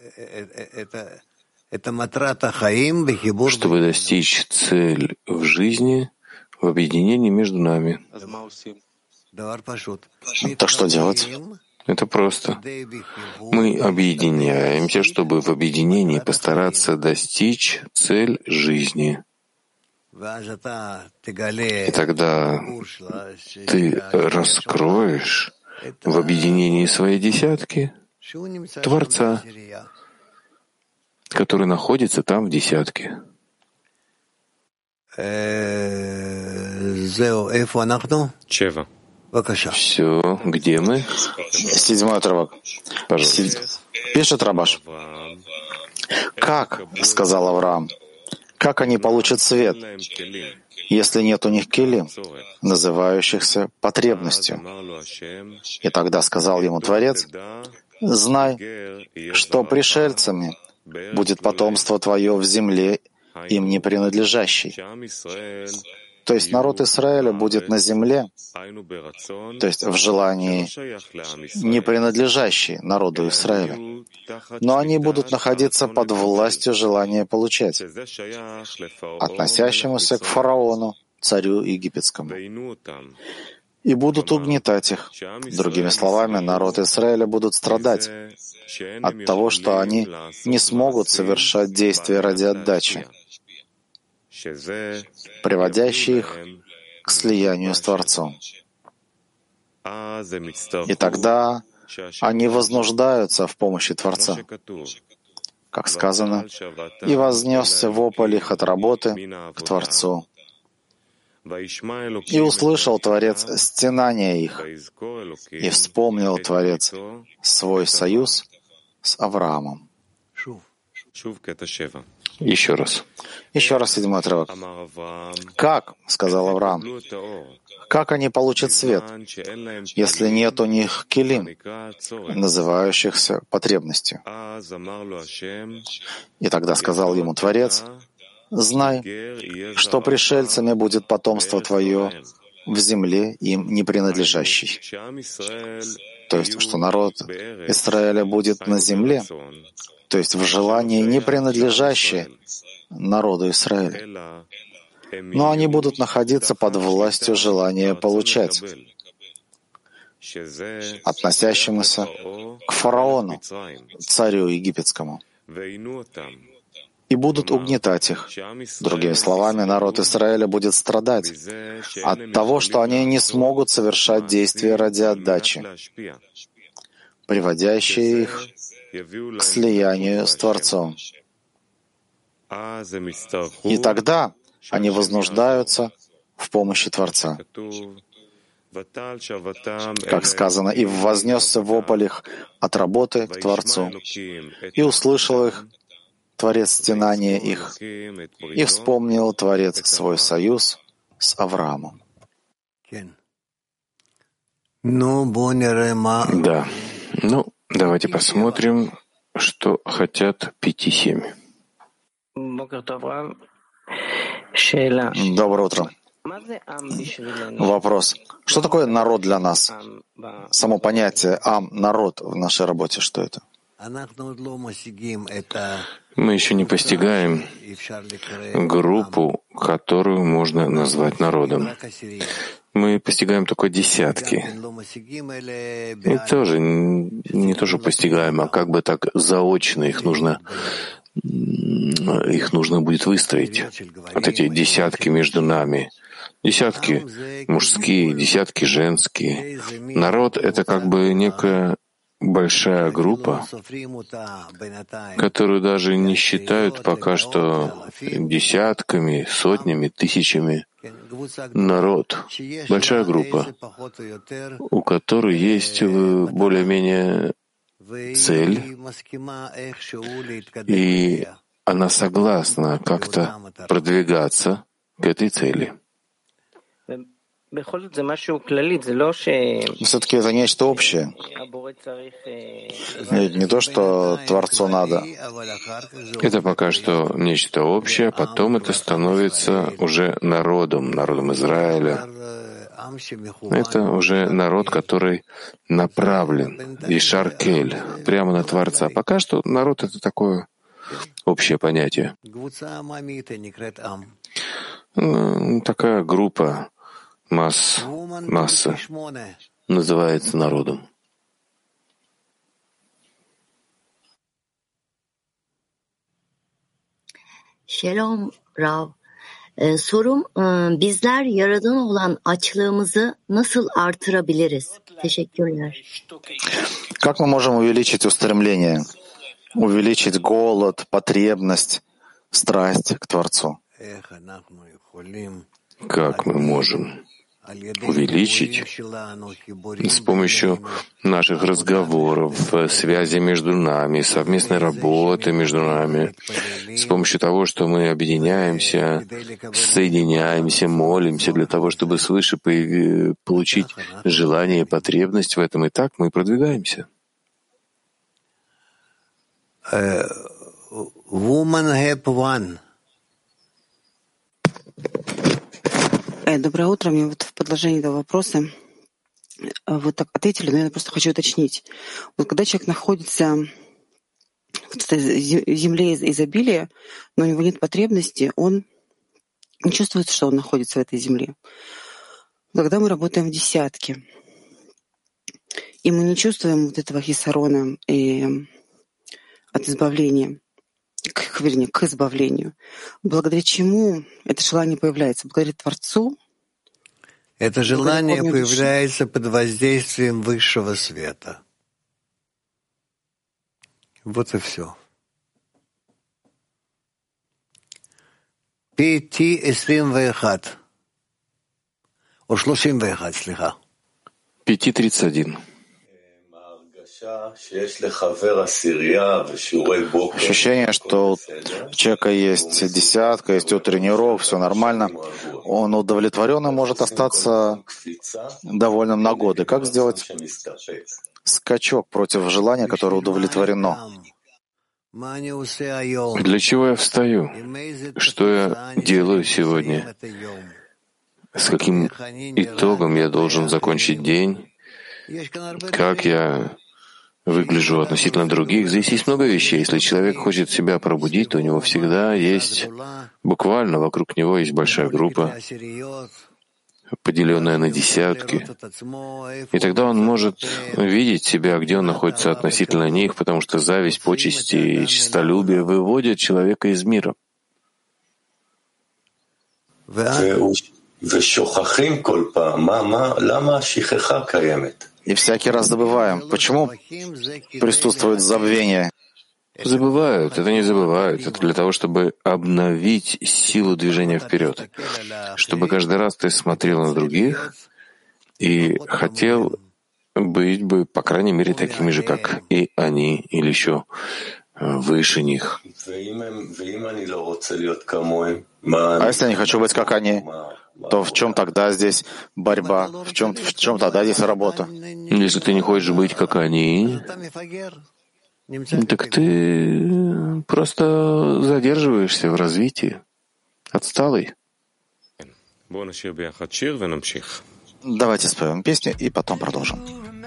чтобы достичь цель в жизни, в объединении между нами. Так что делать? Это просто. Мы объединяемся, чтобы в объединении постараться достичь цель жизни. И тогда ты раскроешь в объединении своей десятки Творца, который находится там в десятке. Чева. Все, где мы? 7-й отрывок. Пишет Рабаш. Как, сказал Авраам, как они получат свет, если нет у них кили, называющихся потребностью? И тогда сказал ему Творец, знай, что пришельцами будет потомство твое в земле, им не принадлежащей. То есть народ Израиля будет на земле, то есть в желании, не принадлежащий народу Израиля, но они будут находиться под властью желания получать, относящемуся к фараону, царю египетскому, и будут угнетать их. Другими словами, народ Израиля будут страдать от того, что они не смогут совершать действия ради отдачи, приводящие их к слиянию с Творцом. И тогда они вознуждаются в помощи Творца. Как сказано, «И вознесся вопль их от работы к Творцу, и услышал Творец стенания их, и вспомнил Творец свой союз с Авраамом». Еще раз. Еще раз 7-й отрывок. «Как, — сказал Авраам, — как они получат свет, если нет у них келим, называющихся потребностью? И тогда сказал ему Творец: знай, что пришельцами будет потомство твое в земле, им не принадлежащей». То есть, что народ Израиля будет на земле, то есть в желании, не принадлежащее народу Израиля. Но они будут находиться под властью желания получать, относящемуся к фараону, царю египетскому, и будут угнетать их. Другими словами, народ Израиля будет страдать от того, что они не смогут совершать действия ради отдачи, приводящие их к слиянию с Творцом. И тогда они вознуждаются в помощи Творца. Как сказано, «И вознесся вопль их от работы к Творцу, и услышал их Творец стенания их, и вспомнил Творец свой союз с Авраамом». Да. Давайте посмотрим, что хотят 5-7. Доброе утро. Вопрос. Что такое народ для нас? Само понятие «ам», «народ» в нашей работе, что это? Мы еще не постигаем группу, которую можно назвать народом. Мы постигаем только десятки. И тоже не то, что постигаем, а как бы так заочно их нужно будет выстроить. Вот эти десятки между нами. Десятки мужские, десятки женские. Народ — это как бы некая большая группа, которую даже не считают пока что десятками, сотнями, тысячами. Народ — большая группа, у которой есть более-менее цель, и она согласна как-то продвигаться к этой цели. Все-таки это нечто общее. Не то, что Творцу надо. Это пока что нечто общее, потом это становится уже народом Израиля. Это уже народ, который направлен, Ишар-Кель, прямо на Творца. Пока что народ — это такое общее понятие. Такая группа, масса называется народом. Shalom Rav. Sorum, bizler Yaradan olan açlığımızı nasıl artırabiliriz? Teşekkürler. Как мы можем увеличить устремление, увеличить голод, потребность, страсть к Творцу? Как мы можем увеличить с помощью наших разговоров, связи между нами, совместной работы между нами, с помощью того, что мы объединяемся, соединяемся, молимся для того, чтобы свыше получить желание и потребность в этом. И так мы продвигаемся. Доброе утро. Мне вот в продолжении этого вопроса вы так ответили, но я просто хочу уточнить. Вот когда человек находится в земле изобилия, но у него нет потребности, он не чувствует, что он находится в этой земле. Когда мы работаем в десятке, и мы не чувствуем вот этого хисарона и от избавления, к избавлению, благодаря чему это желание появляется? Благодаря Творцу? Это желание появляется под воздействием высшего света. Вот и все. 5:21. О 31, слиха. 5:31. Ощущение, что у человека есть десятка, есть утренний урок, все нормально. Он удовлетворен и может остаться довольным на годы. Как сделать скачок против желания, которое удовлетворено? Для чего я встаю? Что я делаю сегодня? С каким итогом я должен закончить день? Как я выгляжу относительно других? Здесь есть много вещей. Если человек хочет себя пробудить, то у него всегда есть, буквально вокруг него есть большая группа, поделенная на десятки. И тогда он может видеть себя, где он находится относительно них, потому что зависть, почести и честолюбие выводят человека из мира. И всякий раз забываем. Почему присутствует забвение? Забывают, это не забывают. Это для того, чтобы обновить силу движения вперед. Чтобы каждый раз ты смотрел на других и хотел быть бы, по крайней мере, такими же, как и они, или еще выше них. А если я не хочу быть как они, то в чем тогда здесь борьба? В чем тогда здесь работа? Если ты не хочешь быть как они, так ты просто задерживаешься в развитии. Отсталый. Давайте споем песню и потом продолжим.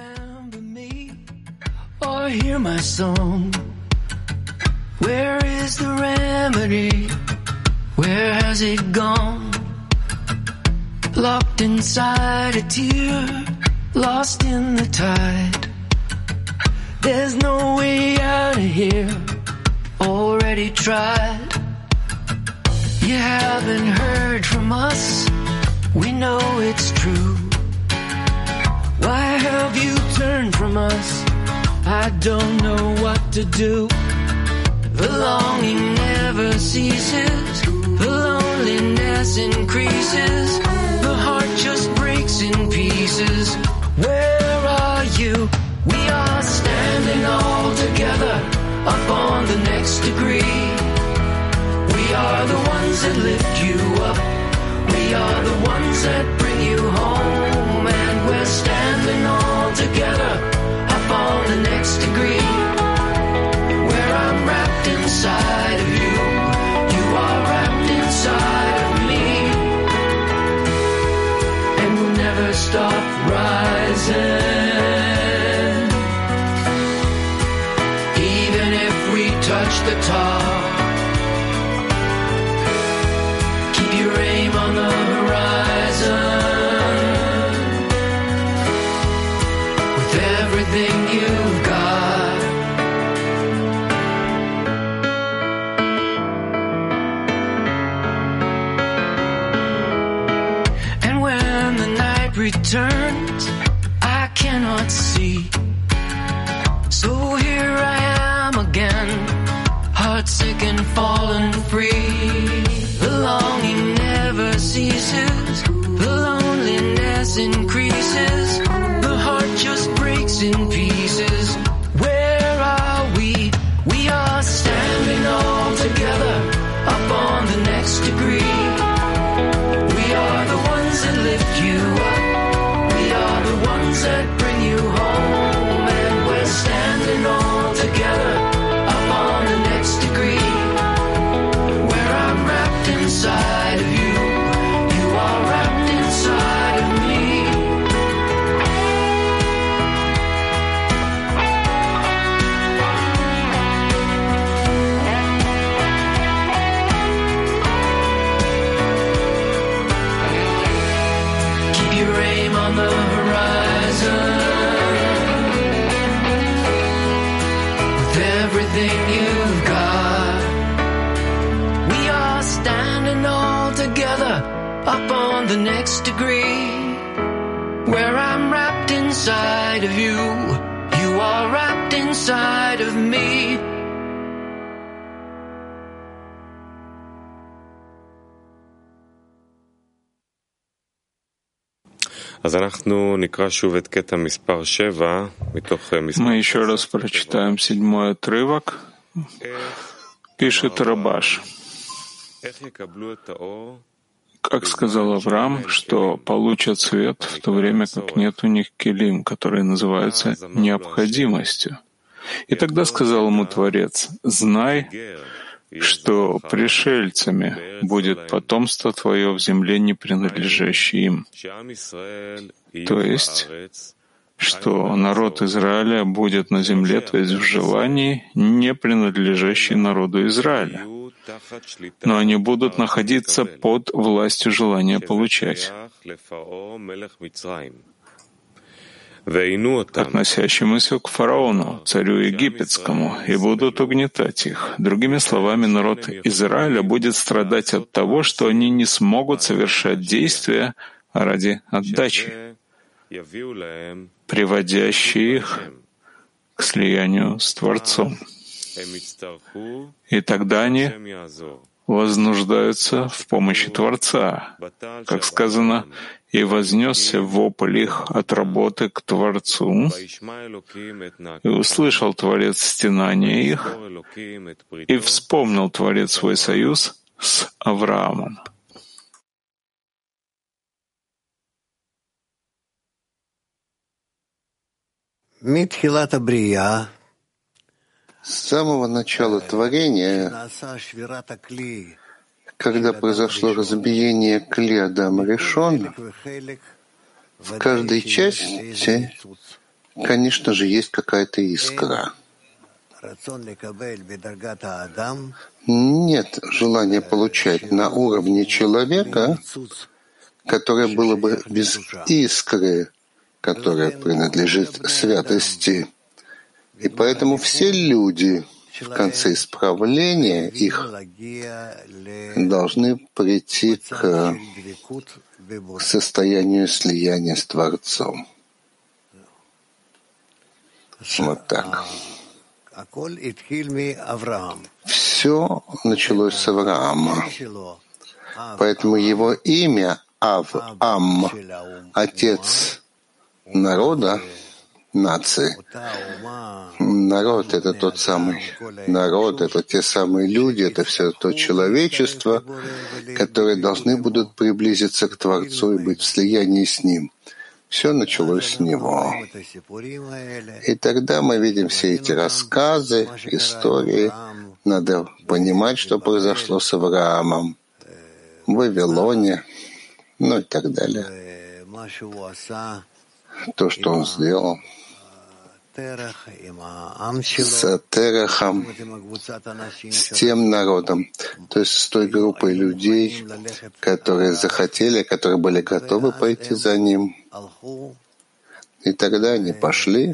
Where is the remedy? Where has it gone? Locked inside a tear, lost in the tide. There's no way out of here, already tried. You haven't heard from us, we know it's true. Why have you turned from us? I don't know what to do. The longing never ceases, the loneliness increases, the heart just breaks in pieces. Where are you? We are standing all together up on the next degree. We are the ones that lift you up, we are the ones that bring you home, and we're standing all together up on the next degree. Where I'm wrapped inside of you, you are wrapped inside of me, and we'll never stop rising, even if we touch the top. Keep your aim on the horizon, with everything you've got. Returns, I cannot see. So here I am again, heartsick and fallen free. The longing never ceases, the loneliness increases, the heart just breaks in pieces. Where are we? We are standing all together up on the next degree. We are the ones that lift you up, the ones that bring you home, and we're standing all together up on the next degree. Where I'm wrapped inside of you, you are wrapped inside of me. Keep your aim on the with everything you've got. We are standing all together up on the next degree. Where I'm wrapped inside of you, you are wrapped inside of me. Мы еще раз прочитаем 7-й отрывок. Пишет Рабаш. Как сказал Авраам, что получат свет, в то время как нет у них келим, которые называются необходимостью. И тогда сказал ему Творец: «Знай, что пришельцами будет потомство твое в земле, не принадлежащее им». То есть, что народ Израиля будет на земле, то есть в желании, не принадлежащий народу Израиля. Но они будут находиться под властью желания получать, относящемуся к фараону, царю египетскому, и будут угнетать их. Другими словами, народ Израиля будет страдать от того, что они не смогут совершать действия ради отдачи, приводящие их к слиянию с Творцом. И тогда они вознуждаются в помощи Творца. Как сказано, «И вознесся вопль их от работы к Творцу, и услышал Творец стенание их, и вспомнил Творец свой союз с Авраамом». С самого начала творения, когда произошло разбиение кли Адама Ришон, в каждой части, конечно же, есть какая-то искра. Нет желания получать на уровне человека, которое было бы без искры, которая принадлежит святости. И поэтому все люди в конце исправления их должны прийти к состоянию слияния с Творцом. Вот так. Все началось с Авраама. Поэтому его имя Ав-Ам, отец народа, нации. Народ — это тот самый народ, это те самые люди, это все то человечество, которые должны будут приблизиться к Творцу и быть в слиянии с Ним. Все началось с него. И тогда мы видим все эти рассказы, истории. Надо понимать, что произошло с Авраамом в Вавилоне, ну и так далее. То, что он сделал с Терахом, с тем народом, то есть с той группой людей, которые захотели, которые были готовы пойти за ним. И тогда они пошли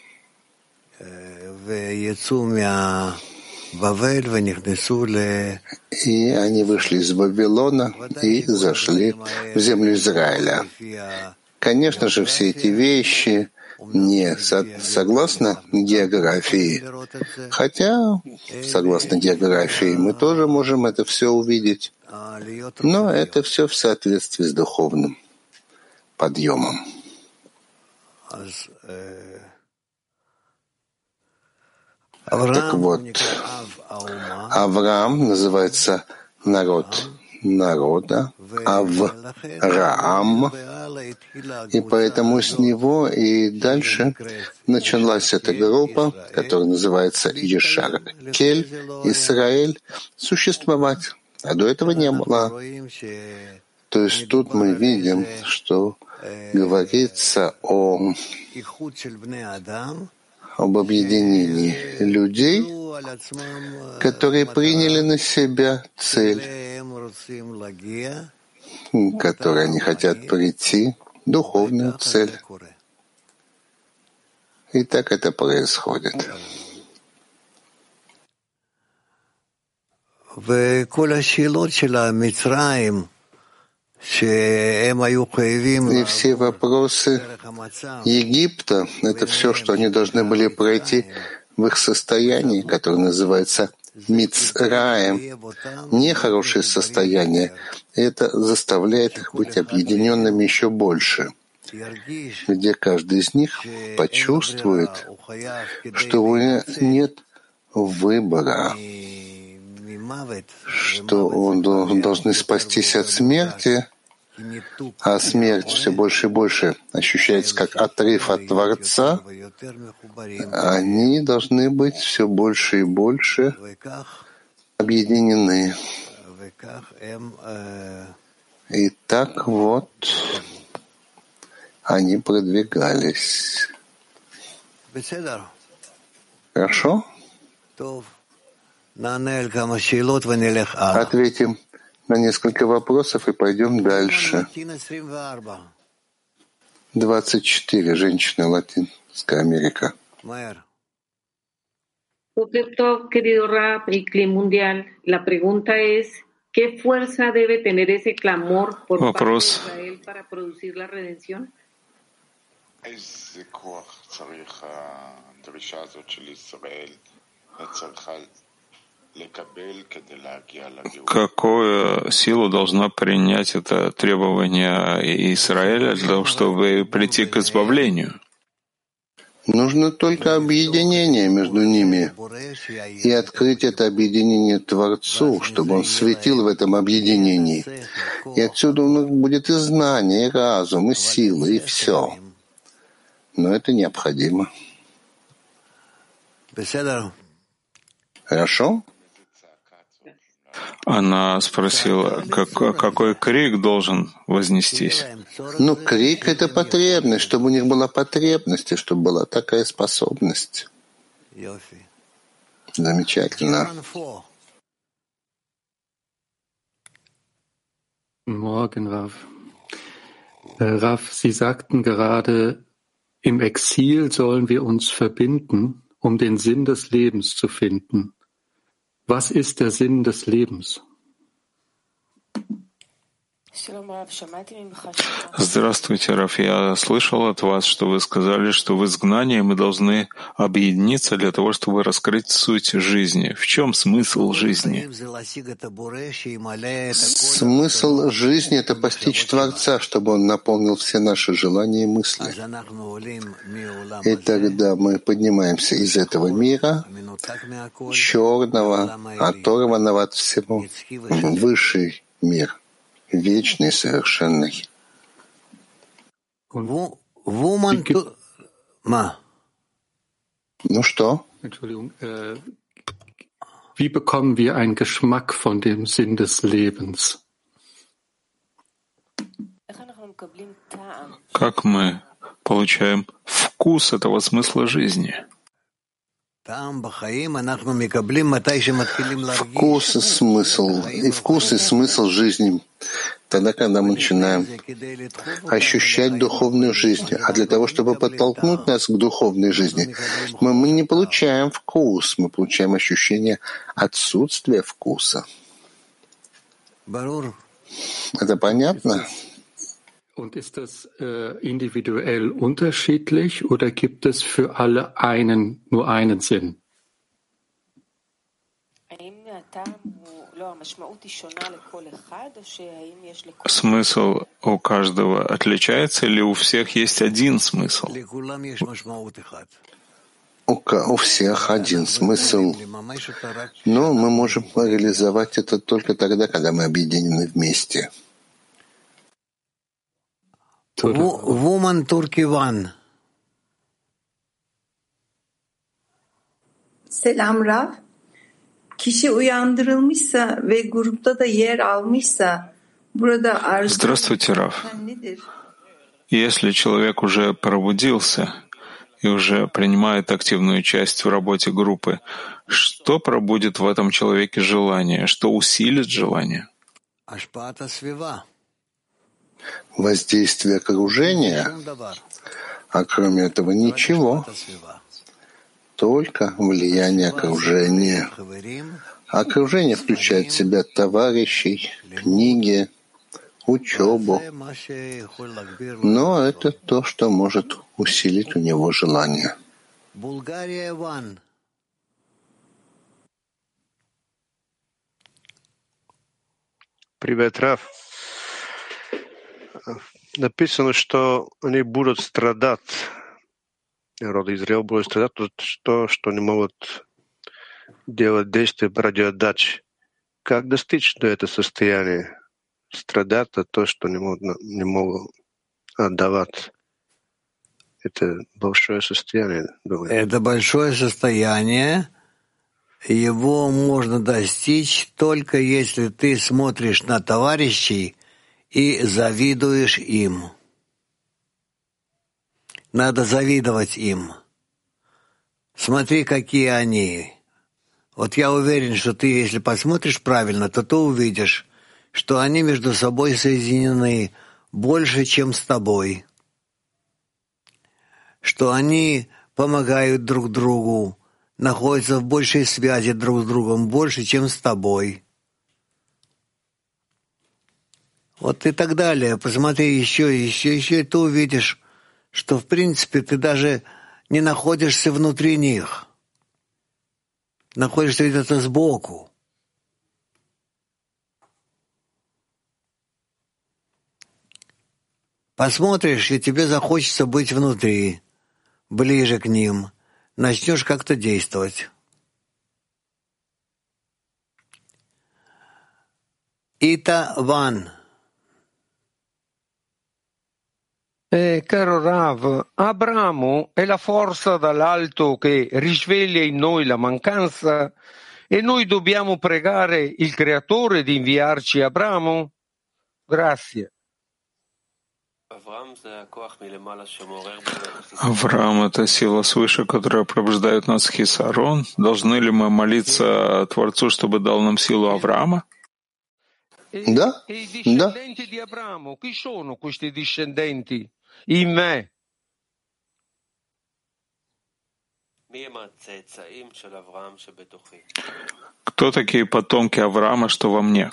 и они вышли из Вавилона и зашли в землю Израиля. Конечно же, все эти вещи не согласно географии, хотя согласно географии мы тоже можем это все увидеть, но это все в соответствии с духовным подъемом. Так вот, Авраам называется народ народа, Авраам, и поэтому с него и дальше началась эта группа, которая называется Ешар Кель, Исраэль, существовать, а до этого не было. То есть тут мы видим, что говорится об объединении людей, которые приняли на себя цель, к которой они хотят прийти, духовную цель. И так это происходит. И все вопросы Египта — это все, что они должны были пройти в их состоянии, которое называется Мицраем, нехорошее состояние. И это заставляет их быть объединенными еще больше. где каждый из них почувствует, что у него нет выбора, что он должны спастись от смерти, а смерть все больше и больше ощущается как отрыв от Творца, они должны быть все больше и больше объединены. И так вот они продвигались. Хорошо? Ответим на несколько вопросов и пойдем дальше. 24. Женщина, Латинская Америка. Querido Rab y Cli Mundial, la pregunta es, ¿qué fuerza debe tener ese clamor por parte de Israel para producir la redención? Какую силу должна принять это требование Израиля для того, чтобы прийти к избавлению? Нужно только объединение между ними и открыть это объединение Творцу, чтобы он светил в этом объединении. И отсюда у них будет и знание, и разум, и сила, и все. Но это необходимо. Хорошо? Она спросила, какой крик должен вознестись? Ну, крик — это потребность, чтобы у них была потребность, и чтобы была такая способность. Замечательно. Morgen, Rav. Rav, Sie sagten gerade, im Exil sollen wir uns verbinden, um den Sinn des Lebens zu finden. Was ist der Sinn des Lebens? Здравствуйте, Раф. Я слышал от вас, что вы сказали, что в изгнании мы должны объединиться для того, чтобы раскрыть суть жизни. В чем смысл жизни? Смысл жизни — это постичь Творца, чтобы Он наполнил все наши желания и мысли. И тогда мы поднимаемся из этого мира, черного, оторванного от всего, в высший мир, вечный, совершенный. Ну что? Wie bekommen wir einen Geschmack von dem Sinn des Lebens? Как мы получаем вкус этого смысла жизни? Вкус и смысл жизни тогда, когда мы начинаем ощущать духовную жизнь. А для того, чтобы подтолкнуть нас к духовной жизни, мы не получаем вкус, мы получаем ощущение отсутствия вкуса. Это понятно? Und ist das individuell unterschiedlich oder gibt es für alle nur einen Sinn? Смысл у каждого отличается или у всех есть один смысл? У всех один смысл. Но мы можем реализовать это только тогда, когда мы объединены вместе. Woman Turkey One. Selam Rav. Kişi uyandırılmışsa ve grupta da yer almışsa burada arzu Здравствуйте, Раф. Если человек уже пробудился и уже принимает активную часть в работе группы, что пробудит в этом человеке желание, что усилит желание? Воздействие окружения, а кроме этого ничего, только влияние окружения. Окружение включает в себя товарищей, книги, учебу, но это то, что может усилить у него желание. Привет, Раф. написано, что они будут страдать. Народ Израиля будет страдать то, что не могут делать действия ради отдачи. Как достичь до этого состояния? Страдать за то, что не могут отдавать. Это большое состояние, думаю. Это большое состояние. Его можно достичь только если ты смотришь на товарищей и завидуешь им. Надо завидовать им. Смотри, какие они. Вот я уверен, что ты, если посмотришь правильно, то ты увидишь, что они между собой соединены больше, чем с тобой. Что они помогают друг другу, находятся в большей связи друг с другом, больше, чем с тобой. Вот и так далее. Посмотри еще, и ты увидишь, что, в принципе, ты даже не находишься внутри них. Находишься где-то сбоку. Посмотришь, и тебе захочется быть внутри, ближе к ним. Начнешь как-то действовать. Ита Ван. Caro Rav, Abramo è la forza dall'alto che risveglia in noi la mancanza e noi dobbiamo pregare il Creatore di inviarci Abramo? Grazie. Авраам — это сила свыше, которая пробуждает нас в Хисарон. Должны ли мы молиться Творцу, чтобы дал нам силу Авраама? Да, да. Di Abramo, chi sono questi discendenti? In me. Кто такие потомки Авраама, что во мне?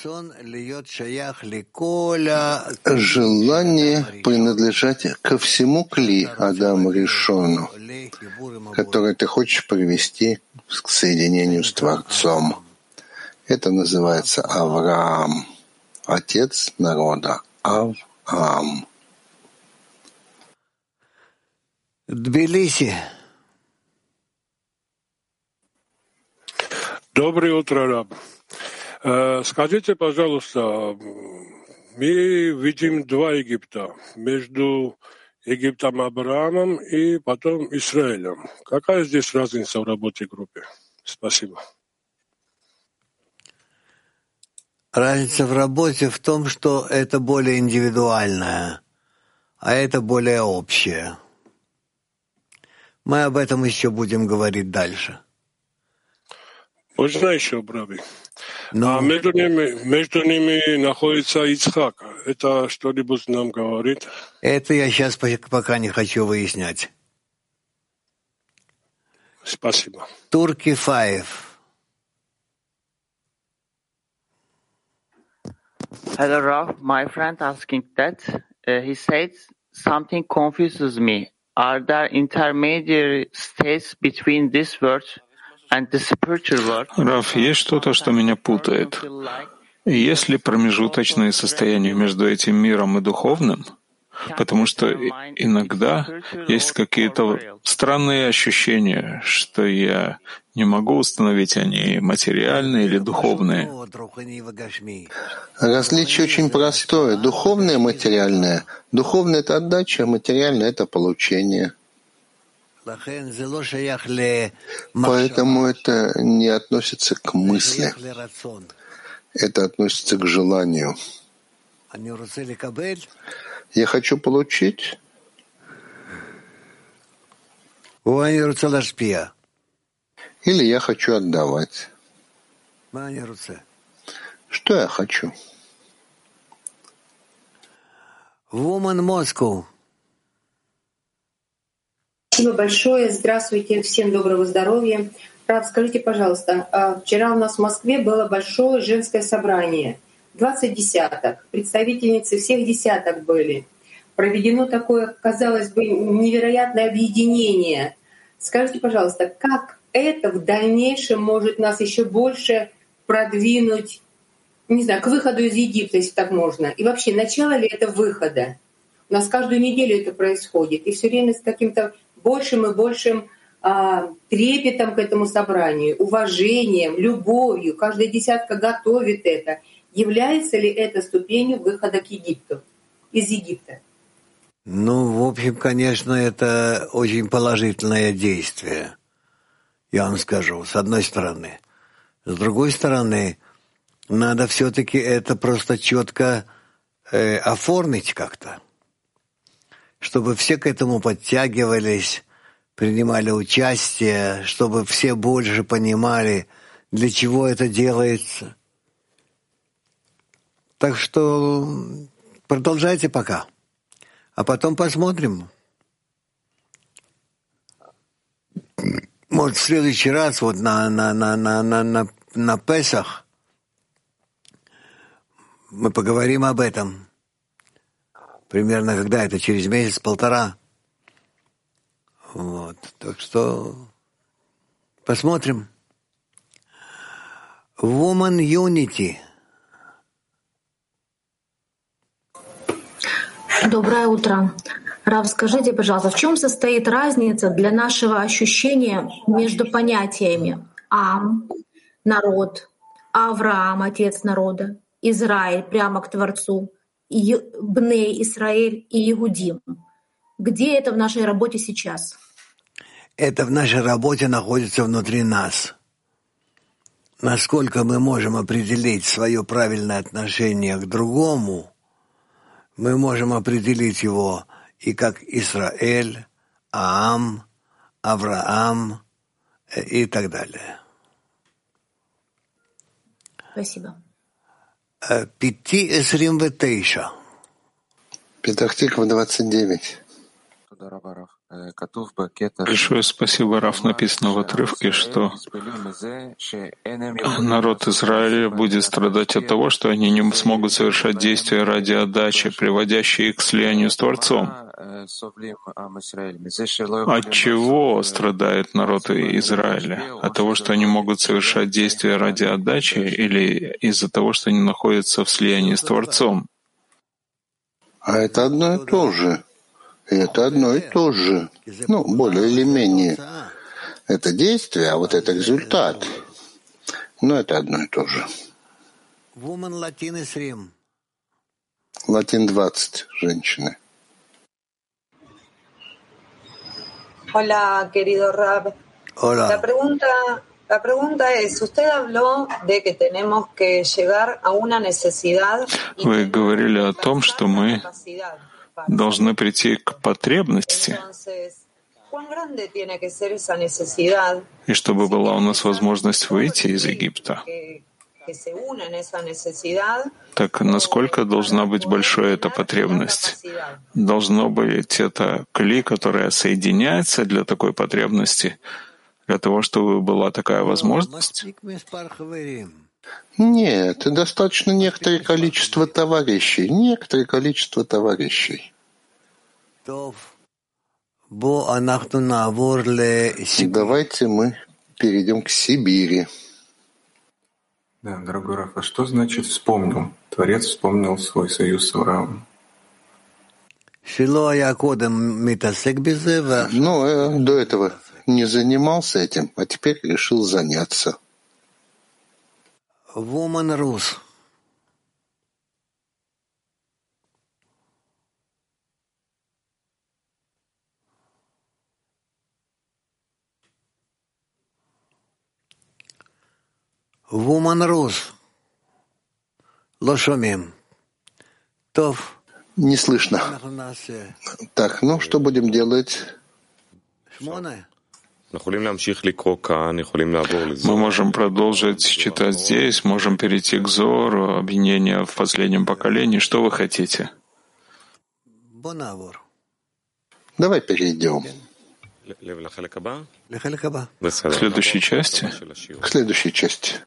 Желание принадлежать ко всему кли Адаму Ришону, который ты хочешь привести к соединению с Творцом. Это называется Авраам, отец народа, Авраам. Тбилиси. Доброе утро, Раб. Скажите, пожалуйста, мы видим два Египта. Между Египтом Авраамом и потом Израилем. Какая здесь разница в работе группы? Спасибо. Разница в работе в том, что это более индивидуальное, а это более общее. Мы об этом еще будем говорить дальше. Можно еще, Браби? А между ними находится Ицхак. Это что-нибудь нам говорит? Это я сейчас пока не хочу выяснять. Спасибо. Турки 5. Hello, Rav. My friend asking that. He says something confuses me. Are there intermediary states between this world and the spiritual world? Раф, есть что-то, что меня путает. Есть ли промежуточные состояния между этим миром и духовным? Потому что иногда есть какие-то странные ощущения, что я не могу установить, они материальные или духовные. Различие очень простое. Духовное и материальное. Духовное — это отдача, материальное — это получение. Поэтому это не относится к мысли. Это относится к желанию. Я хочу получить. Или я хочу отдавать. Что я хочу? Woman Moscow. Спасибо большое. Здравствуйте. Всем доброго здоровья. Рав, скажите, пожалуйста, вчера у нас в Москве было большое женское собрание. 20 десяток. Представительницы всех десяток были. Проведено такое, казалось бы, невероятное объединение. Скажите, пожалуйста, как это в дальнейшем может нас еще больше продвинуть, не знаю, к выходу из Египта, если так можно? И вообще, начало ли это выхода? У нас каждую неделю это происходит. И все время с каким-то большим и большим трепетом к этому собранию, уважением, любовью. Каждая десятка готовит это. Является ли это ступенью выхода к Египту, из Египта? Ну, в общем, конечно, это очень положительное действие, я вам скажу, с одной стороны. С другой стороны, надо все-таки это просто четко оформить как-то, чтобы все к этому подтягивались, принимали участие, чтобы все больше понимали, для чего это делается. Так что продолжайте пока, а потом посмотрим. Может, в следующий раз вот на Песах мы поговорим об этом. Примерно когда это? Через месяц-полтора. Вот. Так что посмотрим. Woman Unity. Доброе утро. Рав, скажите, пожалуйста, в чем состоит разница для нашего ощущения между понятиями Ам, народ, Авраам, отец народа, Израиль, прямо к Творцу, Бней Исраэль и Иудим? Где это в нашей работе сейчас? Это в нашей работе находится внутри нас. Насколько мы можем определить свое правильное отношение к другому, мы можем определить его и как Исраэль, Аам, Авраам и так далее. Спасибо. Пяти-29. Петах-Тиква 29. Большое спасибо, Раф. Написано в отрывке, что народ Израиля будет страдать от того, что они не смогут совершать действия ради отдачи, приводящие их к слиянию с Творцом. От чего страдает народ Израиля? От того, что они могут совершать действия ради отдачи, или из-за того, что они находятся в слиянии с Творцом? А это одно и то же. Это одно и то же. Ну, более или менее. Это действие, а вот это результат. Но это одно и то же. Латин 20, женщины. Hola, querido Rab. Hola. La pregunta es, usted habló de que tenemos que llegar a una necesidad. Вы говорили о том, что мы должны прийти к потребности, и чтобы была у нас возможность выйти из Египта. Так насколько должна быть большой эта потребность? Должно быть это кли, которое соединяется для такой потребности, для того, чтобы была такая возможность? Нет, достаточно некоторое количество товарищей. Некоторое количество товарищей. Давайте мы перейдем к Сибири. Да, дорогой Раф, а что значит «вспомнил»? Творец вспомнил свой союз с Авраамом. До этого не занимался этим, а теперь решил заняться. Woman Rus. Woman Rus. Лошомим. Тов. Не слышно. Так, что будем делать? Шмоне. Мы можем продолжить читать здесь, можем перейти к Зору, объединение в последнем поколении. Что вы хотите? Давай перейдем. К следующей части? К следующей части.